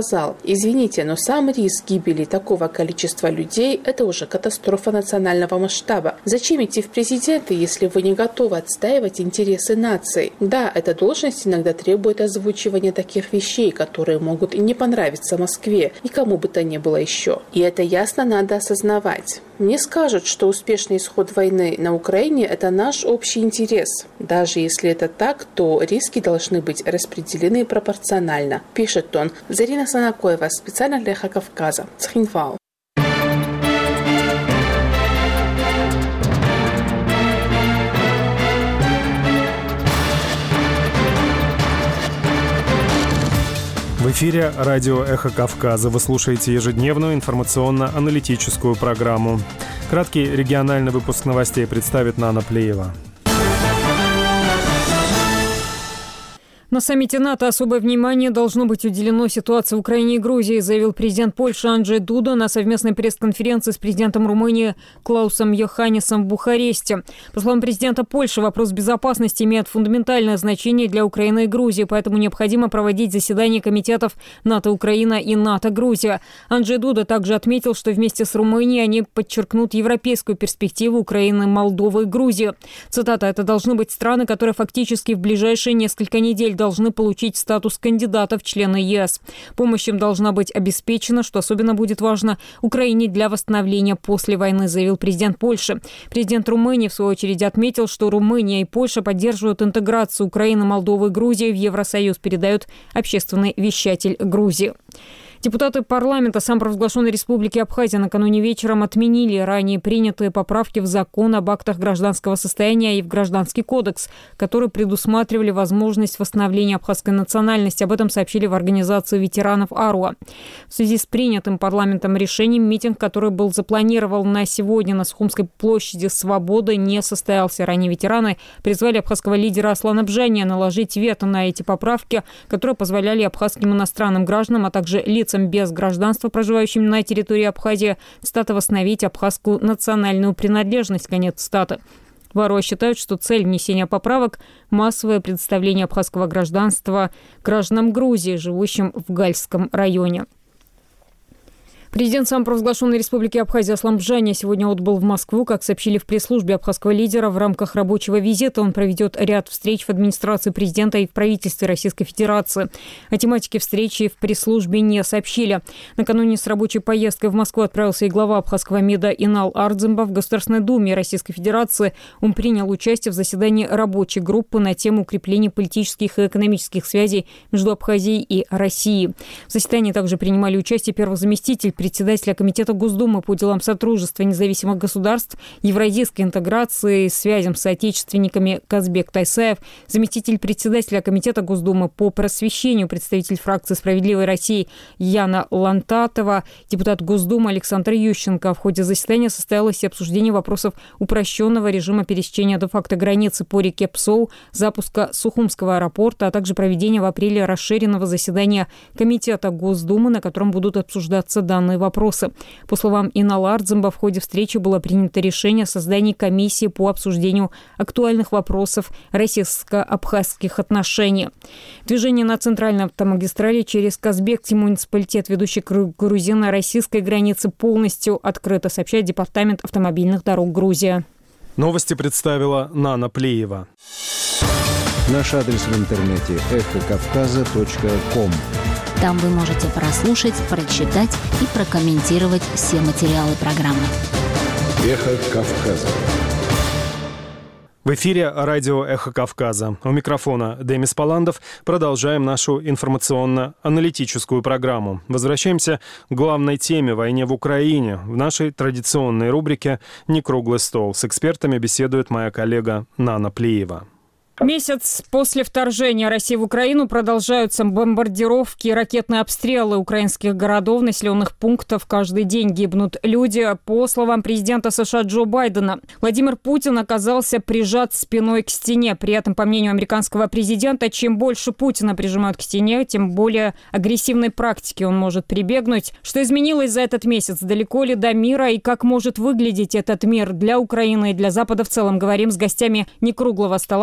сказал: извините, но сам риск гибели такого количества людей – это уже катастрофа национального масштаба. Зачем идти в президенты, если вы не готовы отстаивать интересы нации? Да, эта должность иногда требует озвучивания таких вещей, которые могут и не понравиться Москве и кому бы то ни было еще. И это ясно надо осознавать. Мне скажут, что успешный исход войны на Украине – это наш общий интерес. Даже если это так, то риски должны быть распределены пропорционально, пишет он. Зарина Санакоева, специально для Эхо Кавказа, Цхинвал. В эфире радио «Эхо Кавказа». Вы слушаете ежедневную информационно-аналитическую программу. Краткий региональный выпуск новостей представит Нана Плеева. На саммите НАТО особое внимание должно быть уделено ситуации в Украине и Грузии, заявил президент Польши Анджей Дуда на совместной пресс-конференции с президентом Румынии Клаусом Йоханнисом в Бухаресте. По словам президента Польши, вопрос безопасности имеет фундаментальное значение для Украины и Грузии, поэтому необходимо проводить заседания комитетов НАТО-Украина и НАТО-Грузия. Анджей Дуда также отметил, что вместе с Румынией они подчеркнут европейскую перспективу Украины, Молдовы и Грузии. Цитата: «Это должны быть страны, которые фактически в ближайшие несколько недель должны получить статус кандидата в члены ЕС. Помощь им должна быть обеспечена, что особенно будет важно Украине для восстановления после войны», заявил президент Польши. Президент Румынии, в свою очередь, отметил, что Румыния и Польша поддерживают интеграцию Украины, Молдовы и Грузии в Евросоюз, передает общественный вещатель Грузии. Депутаты парламента самопровозглашенной Республики Абхазия накануне вечером отменили ранее принятые поправки в закон об актах гражданского состояния и в Гражданский кодекс, которые предусматривали возможность восстановления абхазской национальности. Об этом сообщили в организации ветеранов АРУА. В связи с принятым парламентом решением митинг, который был запланирован на сегодня на Сухумской площади Свободы, не состоялся. Ранее ветераны призвали абхазского лидера Аслана Бжания наложить вето на эти поправки, которые позволяли абхазским иностранным гражданам, а также лицам без гражданства, проживающим на территории Абхазии, цитата, восстановить абхазскую национальную принадлежность, конец цитаты. В АРУА считают, что цель внесения поправок – массовое предоставление абхазского гражданства гражданам Грузии, живущим в Гальском районе. Президент самопровозглашенной Республики Абхазия Аслан Бжания сегодня отбыл в Москву. Как сообщили в пресс-службе абхазского лидера, в рамках рабочего визита он проведет ряд встреч в администрации президента и в правительстве Российской Федерации. О тематике встречи в пресс-службе не сообщили. Накануне с рабочей поездкой в Москву отправился и глава абхазского МИДа Инал Ардзимба. В Государственной Думе Российской Федерации он принял участие в заседании рабочей группы на тему укрепления политических и экономических связей между Абхазией и Россией. В заседании также принимали участие первый заместитель председателя Комитета Госдумы по делам сотрудничества независимых государств, евразийской интеграции и связям с соотечественниками Казбек Тайсаев, заместитель председателя Комитета Госдумы по просвещению, представитель фракции «Справедливой России» Яна Лантатова, депутат Госдумы Александр Ющенко. В ходе заседания состоялось и обсуждение вопросов упрощенного режима пересечения де-факто границы по реке Псоу, запуска Сухумского аэропорта, а также проведения в апреле расширенного заседания Комитета Госдумы, на котором будут обсуждаться данные вопросы. По словам Инала Ардзимба, в ходе встречи было принято решение о создании комиссии по обсуждению актуальных вопросов российско-абхазских отношений. Движение на центральной автомагистрали через Казбекский муниципалитет, ведущий к грузино-российской границе, полностью открыто, сообщает Департамент автомобильных дорог Грузии. Новости представила Нана Плеева. Наш адрес в интернете эхо кавказа точка ком. Там вы можете прослушать, прочитать и прокомментировать все материалы программы. Эхо Кавказа. В эфире радио «Эхо Кавказа». У микрофона Демис Паландов. Продолжаем нашу информационно-аналитическую программу. Возвращаемся к главной теме – войне в Украине. В нашей традиционной рубрике «Не круглый стол». С экспертами беседует моя коллега Нана Плеева. Месяц после вторжения России в Украину продолжаются бомбардировки и ракетные обстрелы украинских городов, населенных пунктов. Каждый день гибнут люди. По словам президента США Джо Байдена, Владимир Путин оказался прижат спиной к стене. При этом, по мнению американского президента, чем больше Путина прижимают к стене, тем более агрессивной практике он может прибегнуть. Что изменилось за этот месяц? Далеко ли до мира? И как может выглядеть этот мир для Украины и для Запада в целом? Говорим с гостями некруглого стола, бывшим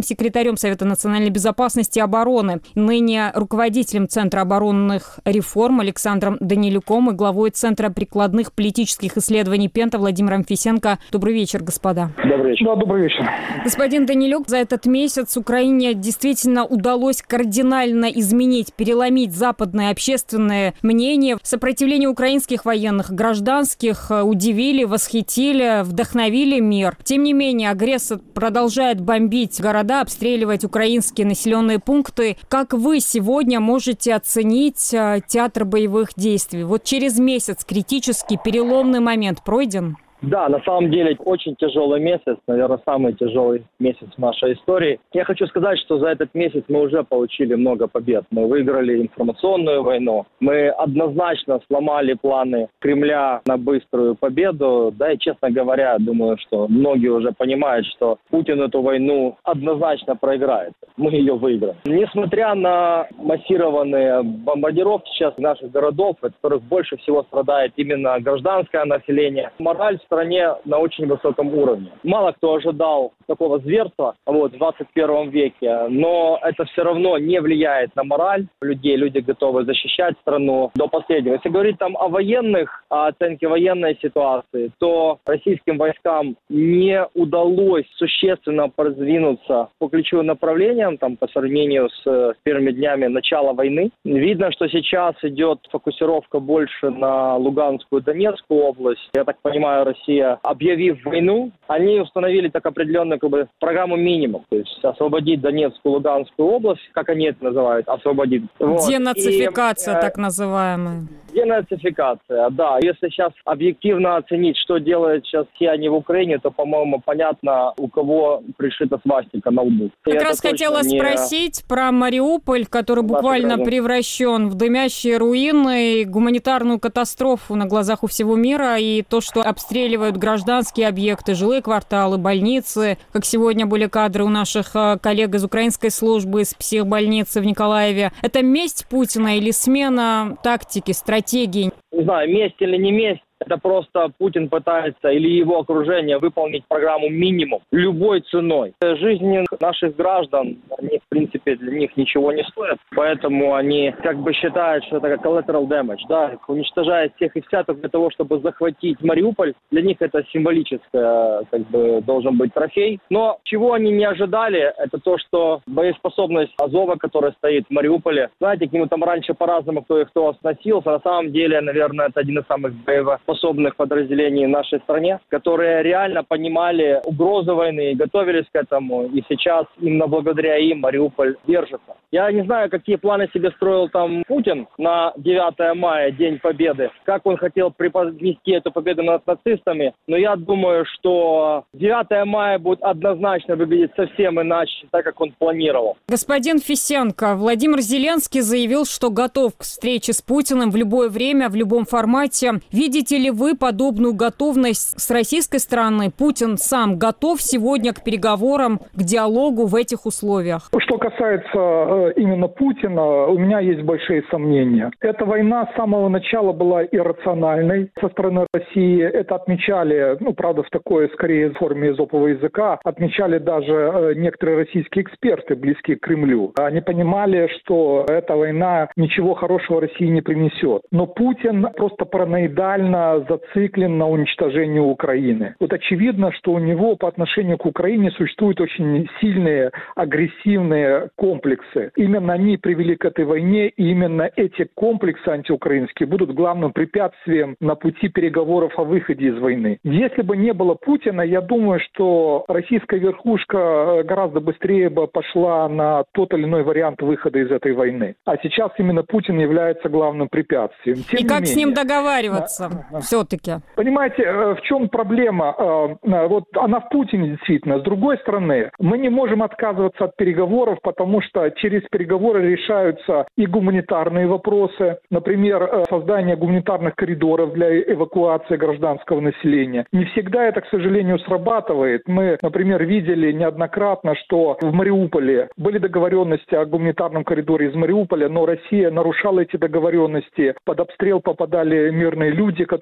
секретарем Совета национальной безопасности и обороны, ныне руководителем Центра оборонных реформ Александром Данилюком и главой Центра прикладных политических исследований Пента Владимиром Фисенко. Добрый вечер, господа. Добрый вечер. Да, добрый вечер. Господин Данилюк, за этот месяц Украине действительно удалось кардинально изменить, переломить западное общественное мнение. Сопротивление украинских военных, гражданских удивили, восхитили, вдохновили мир. Тем не менее, агрессор продолжает бомбить города, обстреливать украинские населенные пункты. Как вы сегодня можете оценить театр боевых действий? Вот через месяц критический переломный момент пройден? Да, на самом деле очень тяжелый месяц, наверное, самый тяжелый месяц в нашей истории. Я хочу сказать, что за этот месяц мы уже получили много побед. Мы выиграли информационную войну, мы однозначно сломали планы Кремля на быструю победу. Да, и, честно говоря, думаю, что многие уже понимают, что Путин эту войну однозначно проиграет. Мы ее выиграем. Несмотря на массированные бомбардировки сейчас наших городов, от которых больше всего страдает именно гражданское население, мораль в стране на очень высоком уровне. Мало кто ожидал такого зверства вот, в двадцать первом веке, но это все равно не влияет на мораль людей. Люди готовы защищать страну до последнего. Если говорить там о военных, о оценке военной ситуации, то российским войскам не удалось существенно продвинуться по ключевым направлениям там, по сравнению с, с первыми днями начала войны. Видно, что сейчас идет фокусировка больше на Луганскую и Донецкую область. Я так понимаю, Россия, объявив войну, они установили так определенную как бы, программу минимум. То есть освободить Донецкую, Луганскую область, как они это называют, освободить. Вот. Денацификация, и, так называемая. Денацификация, да. Если сейчас объективно оценить, что делают сейчас все они в Украине, то, по-моему, понятно, у кого пришита свастика на лбу. Как и раз хотела не... спросить про Мариуполь, который буквально Ваша превращен в дымящие руины, гуманитарную катастрофу на глазах у всего мира и то, что обстреливают гражданские объекты, жилые кварталы, больницы. Как сегодня были кадры у наших коллег из украинской службы, из психбольницы в Николаеве. Это месть Путина или смена тактики, стратегии? Не знаю, месть или не месть. Это просто Путин пытается или его окружение выполнить программу минимум любой ценой. Жизни наших граждан, они, в принципе, для них ничего не стоят. Поэтому они как бы считают, что это как collateral damage. Да, уничтожая всех и вся для того, чтобы захватить Мариуполь. Для них это символическое, как бы, должен быть трофей. Но чего они не ожидали, это то, что боеспособность Азова, которая стоит в Мариуполе, знаете, к нему там раньше по-разному кто и кто относился. На самом деле, наверное, это один из самых боевых способных подразделений в нашей стране, которые реально понимали угрозу войны и готовились к этому. И сейчас именно благодаря им Мариуполь держится. Я не знаю, какие планы себе строил там Путин на девятое мая, День Победы, как он хотел преподнести эту победу над нацистами, но я думаю, что девятое мая будет однозначно выглядеть совсем иначе, так как он планировал. Господин Фисенко, Владимир Зеленский заявил, что готов к встрече с Путиным в любое время, в любом формате. Видите ли вы подобную готовность с российской стороны? Путин сам готов сегодня к переговорам, к диалогу в этих условиях? Что касается именно Путина, у меня есть большие сомнения. Эта война с самого начала была иррациональной со стороны России. Это отмечали, ну, правда, в такой, скорее, форме эзопового языка, отмечали даже некоторые российские эксперты, близкие к Кремлю. Они понимали, что эта война ничего хорошего России не принесет. Но Путин просто параноидально зациклен на уничтожении Украины. Вот очевидно, что у него по отношению к Украине существуют очень сильные агрессивные комплексы. Именно они привели к этой войне, и именно эти комплексы антиукраинские будут главным препятствием на пути переговоров о выходе из войны. Если бы не было Путина, я думаю, что российская верхушка гораздо быстрее бы пошла на тот или иной вариант выхода из этой войны. А сейчас именно Путин является главным препятствием. Тем и как менее, с ним договариваться? Все-таки. Понимаете, в чем проблема? Вот она в Путине действительно. С другой стороны, мы не можем отказываться от переговоров, потому что через переговоры решаются и гуманитарные вопросы. Например, создание гуманитарных коридоров для эвакуации гражданского населения. Не всегда это, к сожалению, срабатывает. Мы, например, видели неоднократно, что в Мариуполе были договоренности о гуманитарном коридоре из Мариуполя, но Россия нарушала эти договоренности. Под обстрел попадали мирные люди, которые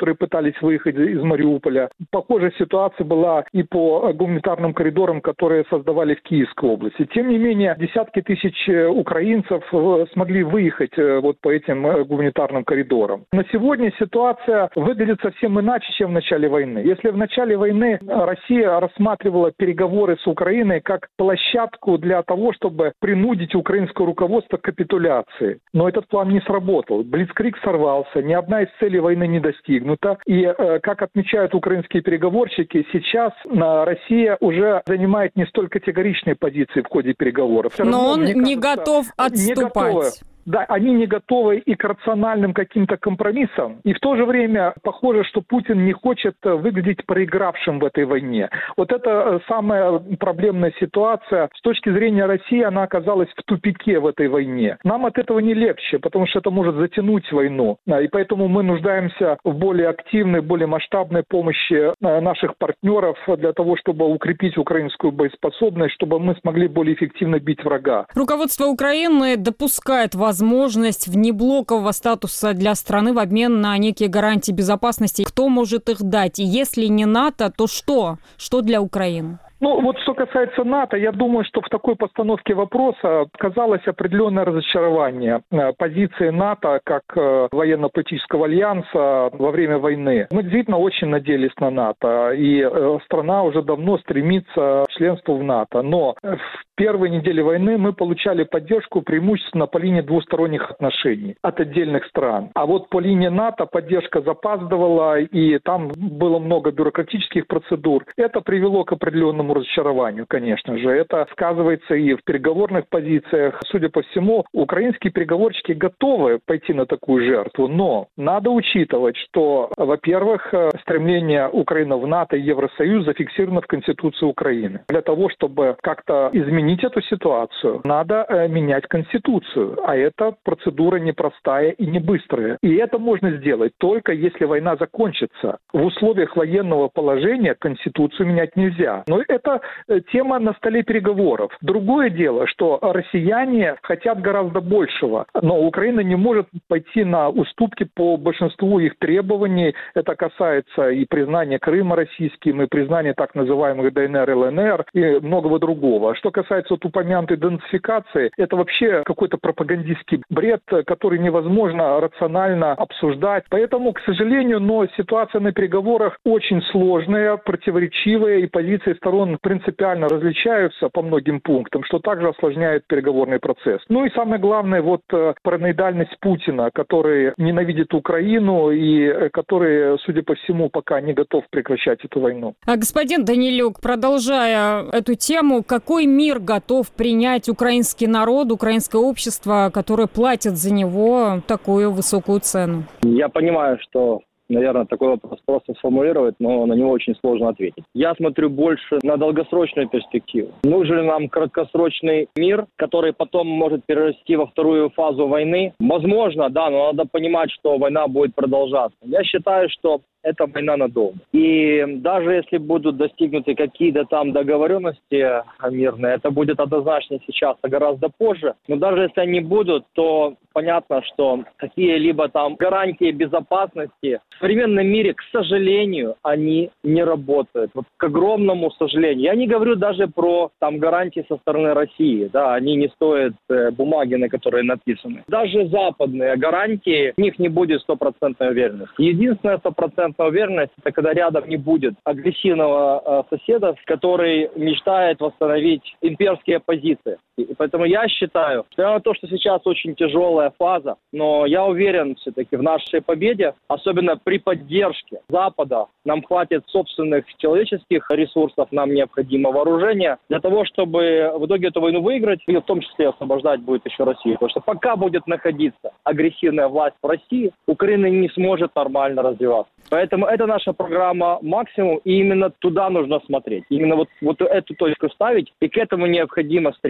которые пытались выехать из Мариуполя. Похожая ситуация была и по гуманитарным коридорам, которые создавали в Киевской области. Тем не менее, десятки тысяч украинцев смогли выехать вот по этим гуманитарным коридорам. На сегодня ситуация выглядит совсем иначе, чем в начале войны. Если в начале войны Россия рассматривала переговоры с Украиной как площадку для того, чтобы принудить украинское руководство к капитуляции. Но этот план не сработал. Блицкриг сорвался, ни одна из целей войны не достигнута. И, как отмечают украинские переговорщики, сейчас Россия уже занимает не столь категоричные позиции в ходе переговоров. Все Но равно, он мне не кажется, готов отступать. Не готовы. Да, они не готовы и к рациональным каким-то компромиссам. И в то же время похоже, что Путин не хочет выглядеть проигравшим в этой войне. Вот это самая проблемная ситуация. С точки зрения России она оказалась в тупике в этой войне. Нам от этого не легче, потому что это может затянуть войну. И поэтому мы нуждаемся в более активной, более масштабной помощи наших партнеров для того, чтобы укрепить украинскую боеспособность, чтобы мы смогли более эффективно бить врага. Руководство Украины допускает возможность возможность внеблокового статуса для страны в обмен на некие гарантии безопасности. Кто может их дать? И если не НАТО, то что? Что для Украины? Ну, вот что касается НАТО, я думаю, что в такой постановке вопроса оказалось определенное разочарование позиции НАТО как военно-политического альянса во время войны. Мы действительно очень надеялись на НАТО, и страна уже давно стремится к членству в НАТО. Но в первой неделе войны мы получали поддержку преимущественно по линии двусторонних отношений от отдельных стран. А вот по линии НАТО поддержка запаздывала, и там было много бюрократических процедур. Это привело к определенному разочарованию, конечно же. Это сказывается и в переговорных позициях. Судя по всему, украинские переговорщики готовы пойти на такую жертву, но надо учитывать, что, во-первых, стремление Украины в НАТО и Евросоюз зафиксировано в Конституции Украины. Для того, чтобы как-то изменить эту ситуацию, надо менять Конституцию, а это процедура непростая и не быстрая. И это можно сделать только если война закончится. В условиях военного положения Конституцию менять нельзя. Но это тема на столе переговоров. Другое дело, что россияне хотят гораздо большего, но Украина не может пойти на уступки по большинству их требований. Это касается и признания Крыма российским, и признания так называемых ДНР, ЛНР и многого другого. Что касается вот упомянутой денацификации, это вообще какой-то пропагандистский бред, который невозможно рационально обсуждать. Поэтому, к сожалению, но ситуация на переговорах очень сложная, противоречивая, и позиции сторон принципиально различаются по многим пунктам, что также осложняет переговорный процесс. Ну и самое главное, вот параноидальность Путина, который ненавидит Украину и который, судя по всему, пока не готов прекращать эту войну. А господин Данилюк, продолжая эту тему, какой мир готов принять украинский народ, украинское общество, которое платит за него такую высокую цену? Я понимаю, что наверное, такой вопрос просто сформулировать, но на него очень сложно ответить. Я смотрю больше на долгосрочную перспективу. Нужен ли нам краткосрочный мир, который потом может перерасти во вторую фазу войны? Возможно, да, но надо понимать, что война будет продолжаться. Я считаю, что это война надолго. И даже если будут достигнуты какие-то там договоренности мирные, это будет однозначно сейчас, а гораздо позже. Но даже если они будут, то понятно, что какие-либо там гарантии безопасности в современном мире, к сожалению, они не работают. Вот к огромному сожалению. Я не говорю даже про там гарантии со стороны России. Да, они не стоят э, бумаги, на которые написаны. Даже западные гарантии, в них не будет стопроцентной уверенности. Единственная стопроцентная уверенность, это когда рядом не будет агрессивного э, соседа, который мечтает восстановить имперские позиции. И поэтому я считаю, что на то, что сейчас очень тяжелая фаза, но я уверен все-таки в нашей победе, особенно при поддержке Запада, нам хватит собственных человеческих ресурсов, нам необходимо вооружение для того, чтобы в итоге эту войну выиграть, и в том числе освобождать будет еще Россию. Потому что пока будет находиться агрессивная власть в России, Украина не сможет нормально развиваться. Поэтому это наша программа «Максимум», и именно туда нужно смотреть. Именно вот, вот эту точку ставить, и к этому необходимо стремиться.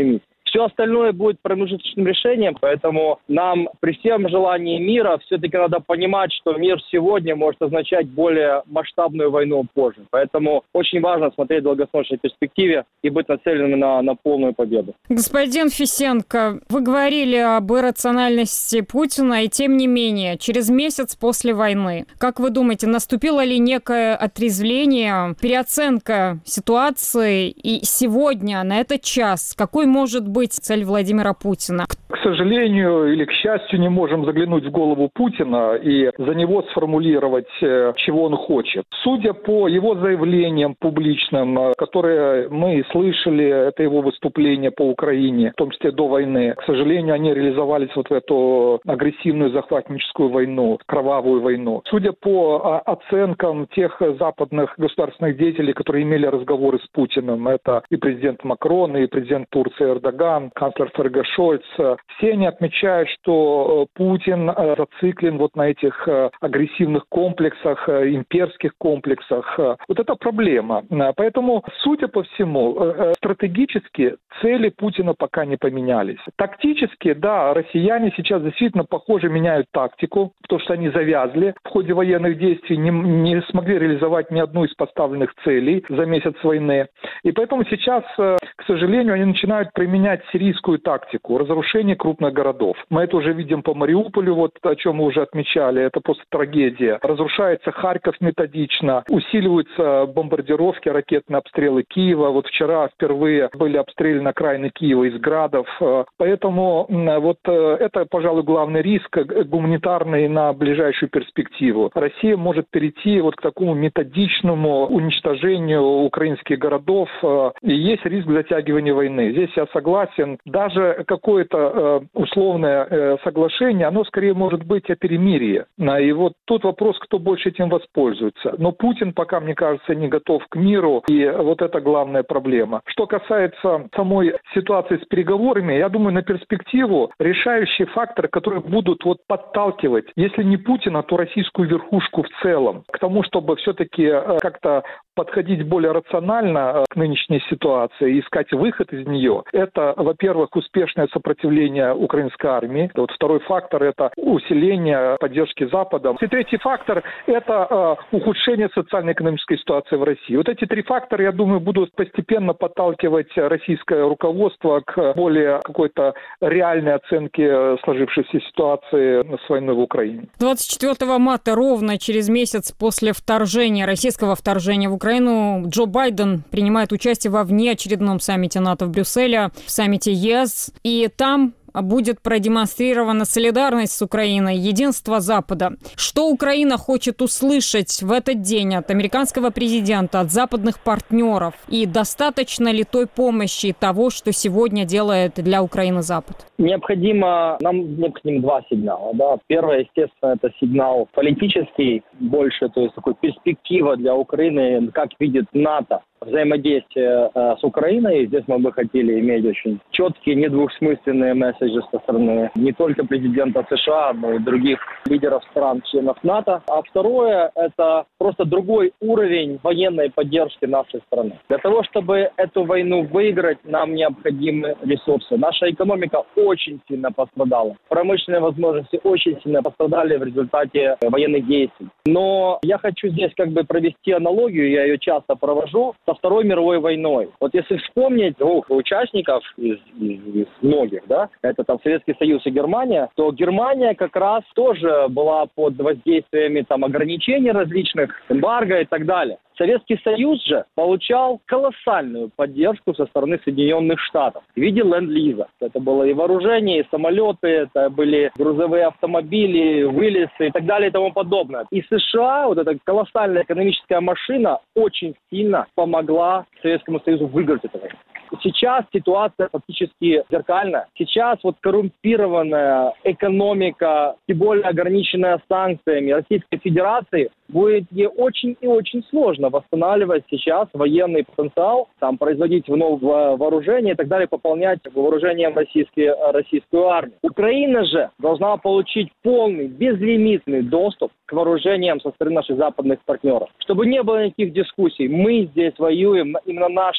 Все остальное будет промежуточным решением, поэтому нам при всем желании мира все-таки надо понимать, что мир сегодня может означать более масштабную войну позже. Поэтому очень важно смотреть в долгосрочной перспективе и быть нацеленными на, на полную победу. Господин Фисенко, вы говорили об иррациональности Путина, и тем не менее, через месяц после войны, как вы думаете, наступило ли некое отрезвление, переоценка ситуации, и сегодня, на этот час, какой может быть цель Владимира Путина? К сожалению или к счастью, не можем заглянуть в голову Путина и за него сформулировать, чего он хочет. Судя по его заявлениям публичным, которые мы слышали, это его выступление по Украине, в том числе до войны, к сожалению, они реализовались вот в эту агрессивную захватническую войну, кровавую войну. Судя по оценкам тех западных государственных деятелей, которые имели разговоры с Путиным, это и президент Макрон, и президент Турции Эрдоган, канцлер ФРГ Шольц, все они отмечают, что Путин зациклен вот на этих агрессивных комплексах, имперских комплексах. Вот это проблема. Поэтому, судя по всему, стратегически цели Путина пока не поменялись. Тактически, да, россияне сейчас действительно, похоже, меняют тактику, потому что они завязли в ходе военных действий, не, не смогли реализовать ни одну из поставленных целей за месяц войны. И поэтому сейчас, к сожалению, они начинают применять сирийскую тактику разрушения крупных городов. Мы это уже видим по Мариуполю, вот о чем мы уже отмечали, это просто трагедия. Разрушается Харьков методично, усиливаются бомбардировки, ракетные обстрелы Киева. Вот вчера впервые были обстреляны окраины Киева из градов. Поэтому вот это, пожалуй, главный риск гуманитарный на ближайшую перспективу. Россия может перейти вот к такому методичному уничтожению украинских городов, и есть риск затягивания войны. Здесь я согласен. Даже какое-то условное соглашение, оно скорее может быть о перемирии. И вот тут вопрос, кто больше этим воспользуется. Но Путин пока, мне кажется, не готов к миру, и вот это главная проблема. Что касается самой ситуации с переговорами, я думаю, на перспективу решающие факторы, которые будут вот подталкивать, если не Путина, то российскую верхушку в целом, к тому, чтобы все-таки как-то подходить более рационально к нынешней ситуации, искать выход из нее. Это, во-первых, успешное сопротивление украинской армии. Вот второй фактор – это усиление поддержки Западом. И третий фактор – это э, ухудшение социально-экономической ситуации в России. Вот эти три фактора, я думаю, будут постепенно подталкивать российское руководство к более какой-то реальной оценке сложившейся ситуации с войной в Украине. двадцать четвёртого марта, ровно через месяц после вторжения, российского вторжения в Украину, Джо Байден принимает участие во внеочередном саммите НАТО в Брюсселе, в саммите ЕС, и там будет продемонстрирована солидарность с Украиной, единство Запада. Что Украина хочет услышать в этот день от американского президента, от западных партнеров? И достаточно ли той помощи и того, что сегодня делает для Украины Запад? Необходимо, нам необходимо два сигнала. Да. Первое, естественно, это сигнал политический, больше, то есть такой перспектива для Украины, как видит НАТО взаимодействие э, с Украиной. И здесь мы бы хотели иметь очень четкие, недвусмысленные месседжи со стороны не только президента США, но и других лидеров стран, членов НАТО. А второе, это просто другой уровень военной поддержки нашей страны. Для того, чтобы эту войну выиграть, нам необходимы ресурсы. Наша экономика очень сильно пострадала. Промышленные возможности очень сильно пострадали в результате военных действий. Но я хочу здесь как бы провести аналогию, я ее часто провожу, со Второй мировой войной. Вот если вспомнить двух участников из, из, из многих, да, это там Советский Союз и Германия, то Германия как раз тоже была под воздействиями там ограничений различных, эмбарго и так далее. Советский Союз же получал колоссальную поддержку со стороны Соединенных Штатов в виде ленд-лиза. Это было и вооружение, и самолеты, это были грузовые автомобили, вылезы и так далее и тому подобное. И США, вот эта колоссальная экономическая машина, очень сильно помогла Советскому Союзу выиграть эту войну. Сейчас ситуация фактически зеркальная. Сейчас вот коррумпированная экономика, тем более ограниченная санкциями Российской Федерации, будет ей очень и очень сложно восстанавливать сейчас военный потенциал, там, производить вновь вооружение и так далее, пополнять вооружением российские, российскую армию. Украина же должна получить полный, безлимитный доступ к вооружениям со стороны наших западных партнеров. Чтобы не было никаких дискуссий, мы здесь воюем, именно наши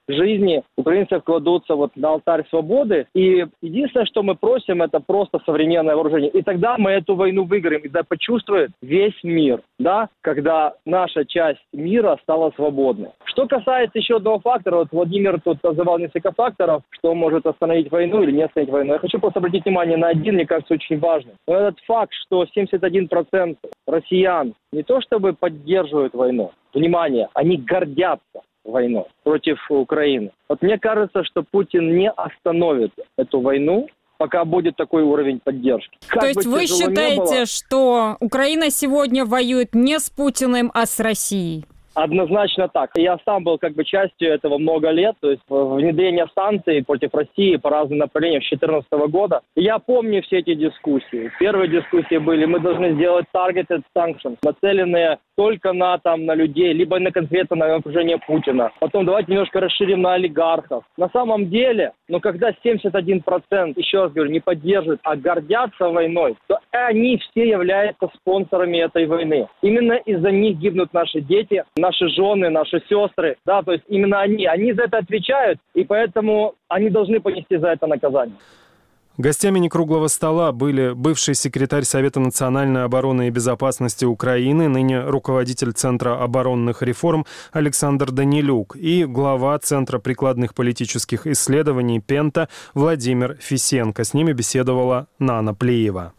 жизни украинцев кладутся вот на алтарь свободы. И единственное, что мы просим, это просто современное вооружение. И тогда мы эту войну выиграем. И тогда почувствует весь мир, да, когда наша часть мира стала свободной. Что касается еще одного фактора, вот Владимир тут называл несколько факторов, что может остановить войну или не остановить войну. Я хочу просто обратить внимание на один, мне кажется, очень важный. Но этот факт, что семьдесят один процент россиян не то чтобы поддерживают войну, внимание, они гордятся войной против Украины. Вот мне кажется, что Путин не остановит эту войну, пока будет такой уровень поддержки. Как То есть вы считаете, что Украина сегодня воюет не с Путиным, а с Россией? Однозначно так. Я сам был как бы частью этого много лет, то есть внедрение санкций против России по разным направлениям с две тысячи четырнадцатого года. И я помню все эти дискуссии. Первые дискуссии были, мы должны сделать targeted sanctions, нацеленные только на, там, на людей, либо на конкретно на окружение Путина. Потом давайте немножко расширим на олигархов. На самом деле, ну когда семьдесят один процент, еще раз говорю, не поддерживают, а гордятся войной, то они все являются спонсорами этой войны. Именно из-за них гибнут наши дети, наши жены, наши сестры. Да, то есть именно они. Они за это отвечают, и поэтому они должны понести за это наказание. Гостями некруглого стола были бывший секретарь Совета национальной обороны и безопасности Украины, ныне руководитель Центра оборонных реформ Александр Данилюк и глава Центра прикладных политических исследований Пента Владимир Фисенко. С ними беседовала Нана Плиева.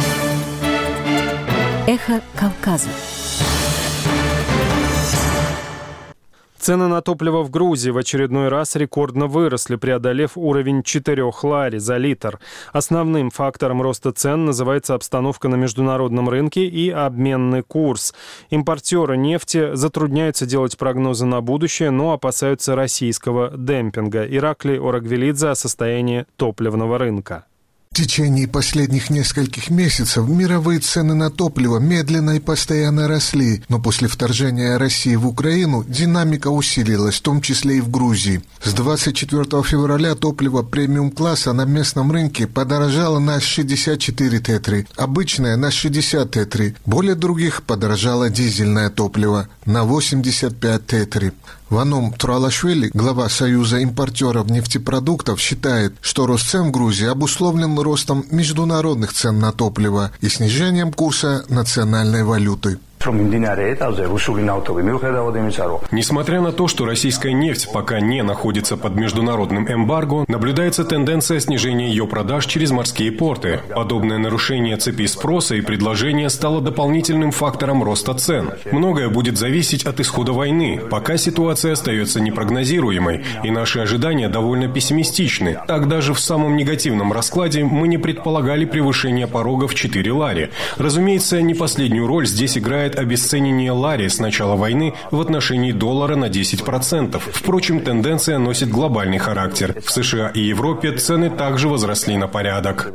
Эхо Кавказа. Цены на топливо в Грузии в очередной раз рекордно выросли, преодолев уровень четырех лари за литр. Основным фактором роста цен называется обстановка на международном рынке и обменный курс. Импортеры нефти затрудняются делать прогнозы на будущее, но опасаются российского демпинга. Ираклий Орагвелидзе о состоянии топливного рынка. В течение последних нескольких месяцев мировые цены на топливо медленно и постоянно росли, но после вторжения России в Украину динамика усилилась, в том числе и в Грузии. С двадцать четвёртого февраля топливо премиум-класса на местном рынке подорожало на шестьдесят четыре тетри, обычное на шестьдесят тетри. Более других подорожало дизельное топливо на восемьдесят пять тетри. Ваном Туралашвили, глава Союза импортеров нефтепродуктов, считает, что рост цен в Грузии обусловлен ростом международных цен на топливо и снижением курса национальной валюты. Несмотря на то, что российская нефть пока не находится под международным эмбарго, наблюдается тенденция снижения ее продаж через морские порты. Подобное нарушение цепи спроса и предложения стало дополнительным фактором роста цен. Многое будет зависеть от исхода войны. Пока ситуация остается непрогнозируемой, и наши ожидания довольно пессимистичны. Так даже в самом негативном раскладе мы не предполагали превышение порога в четыре лари. Разумеется, не последнюю роль здесь играет обесценение лари с начала войны в отношении доллара на десять процентов. Впрочем, тенденция носит глобальный характер. В США и Европе цены также возросли на порядок.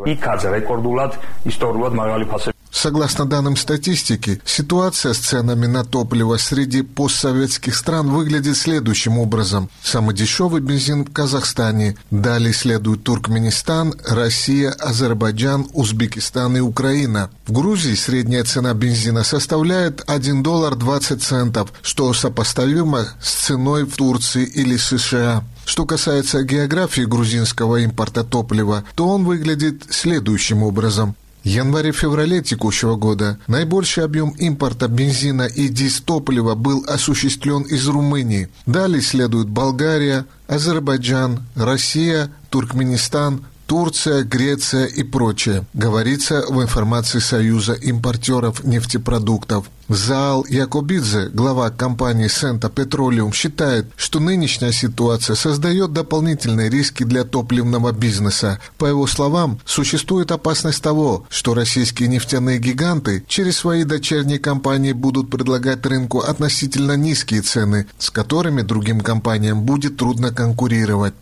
Согласно данным статистики, ситуация с ценами на топливо среди постсоветских стран выглядит следующим образом. Самый дешевый бензин в Казахстане. Далее следует Туркменистан, Россия, Азербайджан, Узбекистан и Украина. В Грузии средняя цена бензина составляет один доллар двадцать центов, что сопоставимо с ценой в Турции или США. Что касается географии грузинского импорта топлива, то он выглядит следующим образом. В январе-феврале текущего года наибольший объем импорта бензина и дизтоплива был осуществлен из Румынии. Далее следуют Болгария, Азербайджан, Россия, Туркменистан, Турция, Греция и прочее, говорится в информации Союза импортеров нефтепродуктов. Заал Якобидзе, глава компании Сента Петролиум, считает, что нынешняя ситуация создает дополнительные риски для топливного бизнеса. По его словам, существует опасность того, что российские нефтяные гиганты через свои дочерние компании будут предлагать рынку относительно низкие цены, с которыми другим компаниям будет трудно конкурировать.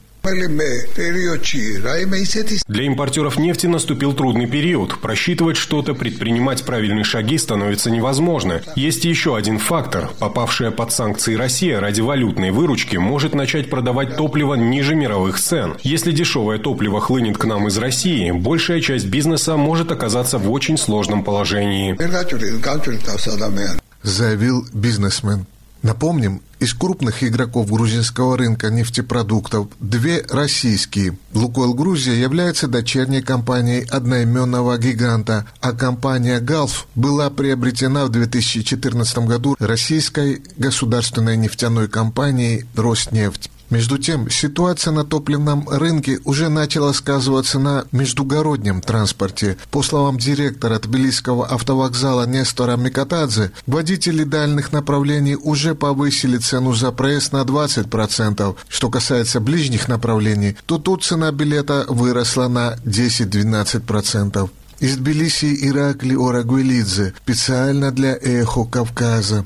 Для импортеров нефти наступил трудный период. Просчитывать что-то, предпринимать правильные шаги становится невозможно. Есть еще один фактор. Попавшая под санкции Россия ради валютной выручки может начать продавать топливо ниже мировых цен. Если дешевое топливо хлынет к нам из России, большая часть бизнеса может оказаться в очень сложном положении. Заявил бизнесмен. Напомним, Из крупных игроков грузинского рынка нефтепродуктов две российские. «Лукойл Грузия» является дочерней компанией одноименного гиганта, а компания «Галф» была приобретена в две тысячи четырнадцатом году российской государственной нефтяной компанией «Роснефть». Между тем, ситуация на топливном рынке уже начала сказываться на междугороднем транспорте. По словам директора Тбилисского автовокзала Нестора Микотадзе, водители дальних направлений уже повысили цену за проезд на двадцать процентов. Что касается ближних направлений, то тут цена билета выросла на десять-двенадцать процентов. Из Тбилиси Иракли Орагвелидзе, специально для «Эхо Кавказа».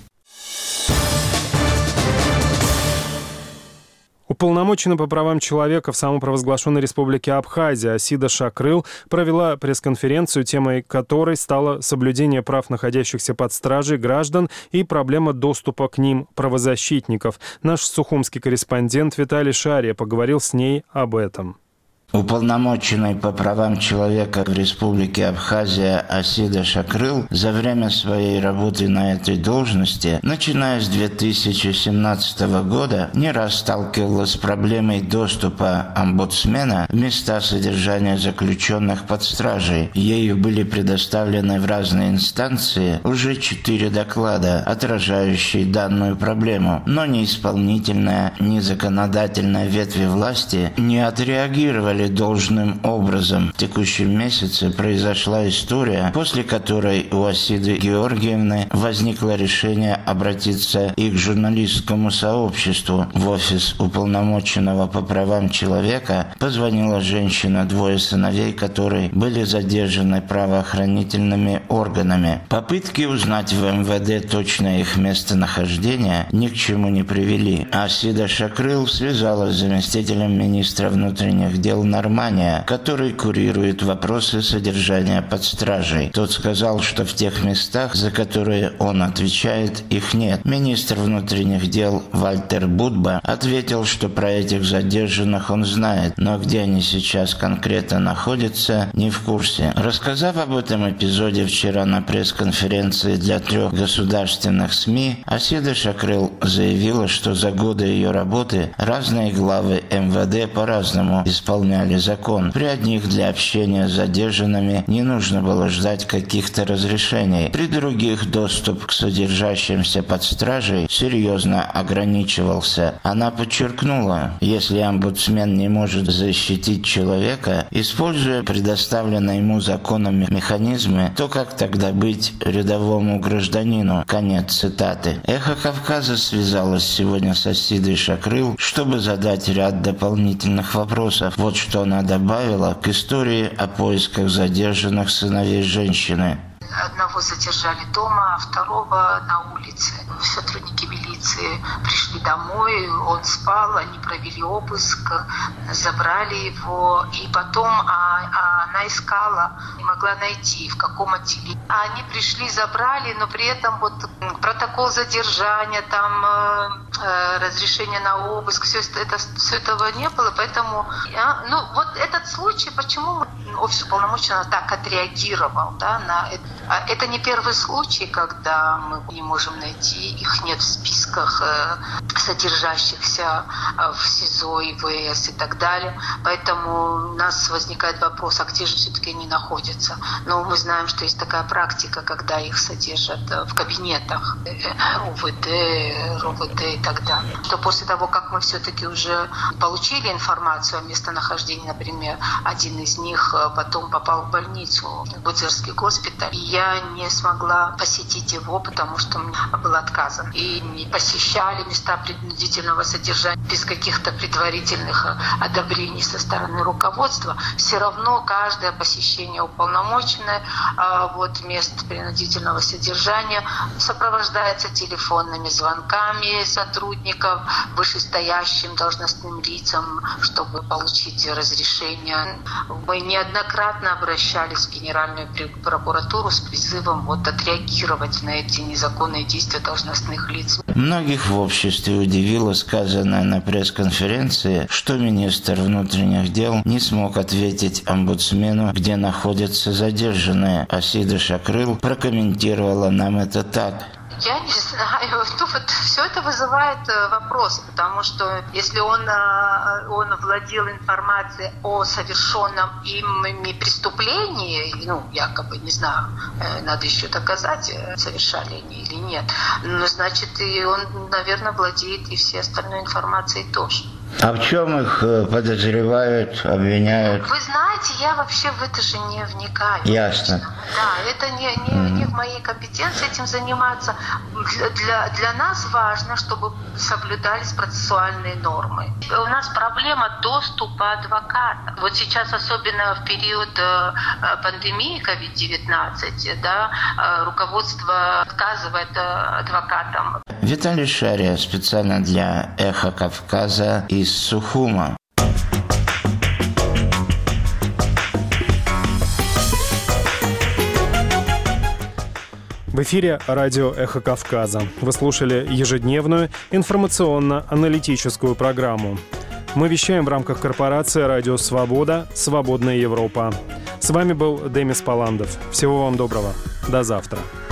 Уполномоченная по правам человека в самопровозглашенной республике Абхазия Асида Шакрыл провела пресс-конференцию, темой которой стало соблюдение прав находящихся под стражей граждан и проблема доступа к ним правозащитников. Наш сухумский корреспондент Виталий Шария поговорил с ней об этом. Уполномоченный по правам человека в Республике Абхазия Асида Шакрыл за время своей работы на этой должности, начиная с две тысячи семнадцатого года, не раз сталкивалась с проблемой доступа омбудсмена в места содержания заключенных под стражей. Ею были предоставлены в разные инстанции уже четыре доклада, отражающие данную проблему, но ни исполнительная, ни законодательная ветви власти не отреагировали должным образом. В текущем месяце произошла история, после которой у Асиды Георгиевны возникло решение обратиться и к журналистскому сообществу. В офис уполномоченного по правам человека позвонила женщина, двое сыновей которой были задержаны правоохранительными органами. Попытки узнать в эм вэ дэ точное их местонахождение ни к чему не привели. Асида Шакрыл связалась с заместителем министра внутренних дел Нормания, который курирует вопросы содержания под стражей. Тот сказал, что в тех местах, за которые он отвечает, их нет. Министр внутренних дел Вальтер Будба ответил, что про этих задержанных он знает, но где они сейчас конкретно находятся, не в курсе. Рассказав об этом эпизоде вчера на пресс-конференции для трех государственных СМИ, Асида Шакрыл заявила, что за годы ее работы разные главы эм вэ дэ по-разному исполняли закон. При одних для общения с задержанными не нужно было ждать каких-то разрешений. При других доступ к содержащимся под стражей серьезно ограничивался. Она подчеркнула, если омбудсмен не может защитить человека, используя предоставленные ему законом механизмы, то как тогда быть рядовому гражданину? Конец цитаты. «Эхо Кавказа» связалась сегодня с Асидой Шакрыл, чтобы задать ряд дополнительных вопросов. Вот что она добавила к истории о поисках задержанных сыновей женщины. Одного задержали дома, а второго на улице. Сотрудники милиции пришли домой, он спал, они провели обыск, забрали его, и потом а, а она искала, не могла найти, в каком отделении. А они пришли, забрали, но при этом вот протокол задержания, там э, разрешение на обыск, все, это, все этого не было, поэтому я, ну вот этот случай, почему офис уполномоченного так отреагировал, да, на это. Это не первый случай, когда мы не можем найти, их нет в списках э, содержащихся э, в СИЗО, и ИВС и так далее. Поэтому у нас возникает вопрос, а где же все-таки они находятся? Но мы знаем, что есть такая практика, когда их содержат в кабинетах у вэ дэ, эр о вэ дэ и так далее. То после того, как мы все-таки уже получили информацию о местонахождении, например, один из них потом попал в больницу, в Будзерский госпиталь, я не смогла посетить его, потому что мне был отказан. И не посещали места принудительного содержания без каких-то предварительных одобрений со стороны руководства. Все равно каждое посещение уполномоченное вот, мест принудительного содержания сопровождается телефонными звонками сотрудников вышестоящим должностным лицам, чтобы получить разрешение. Мы неоднократно обращались в Генеральную прокуратуру с призывом вот отреагировать на эти незаконные действия должностных лиц. Многих в обществе удивило сказанное на пресс-конференции, что министр внутренних дел не смог ответить омбудсмену, где находятся задержанные. Асида Шакрыл прокомментировала нам это так. Я не знаю. Ну, вот все это вызывает вопросы, потому что если он, он владел информацией о совершенном ими преступлении, ну, якобы, не знаю, надо еще доказать, совершали они или нет, ну, значит, и он, наверное, владеет и всей остальной информацией тоже. А в чем их подозревают, обвиняют? Вы знаете, я вообще в это же не вникаю. Ясно. Да, это не, не, mm-hmm. не в моей компетенции этим заниматься. Для, для, для нас важно, чтобы соблюдались процессуальные нормы. У нас проблема доступа адвоката. Вот сейчас, особенно в период пандемии ковид девятнадцать, да, руководство отказывает адвокатам. Виталий Шария специально для «Эхо Кавказа» из Сухума. В эфире радио «Эхо Кавказа». Вы слушали ежедневную информационно-аналитическую программу. Мы вещаем в рамках корпорации «Радио Свобода. Свободная Европа». С вами был Демис Паландов. Всего вам доброго. До завтра.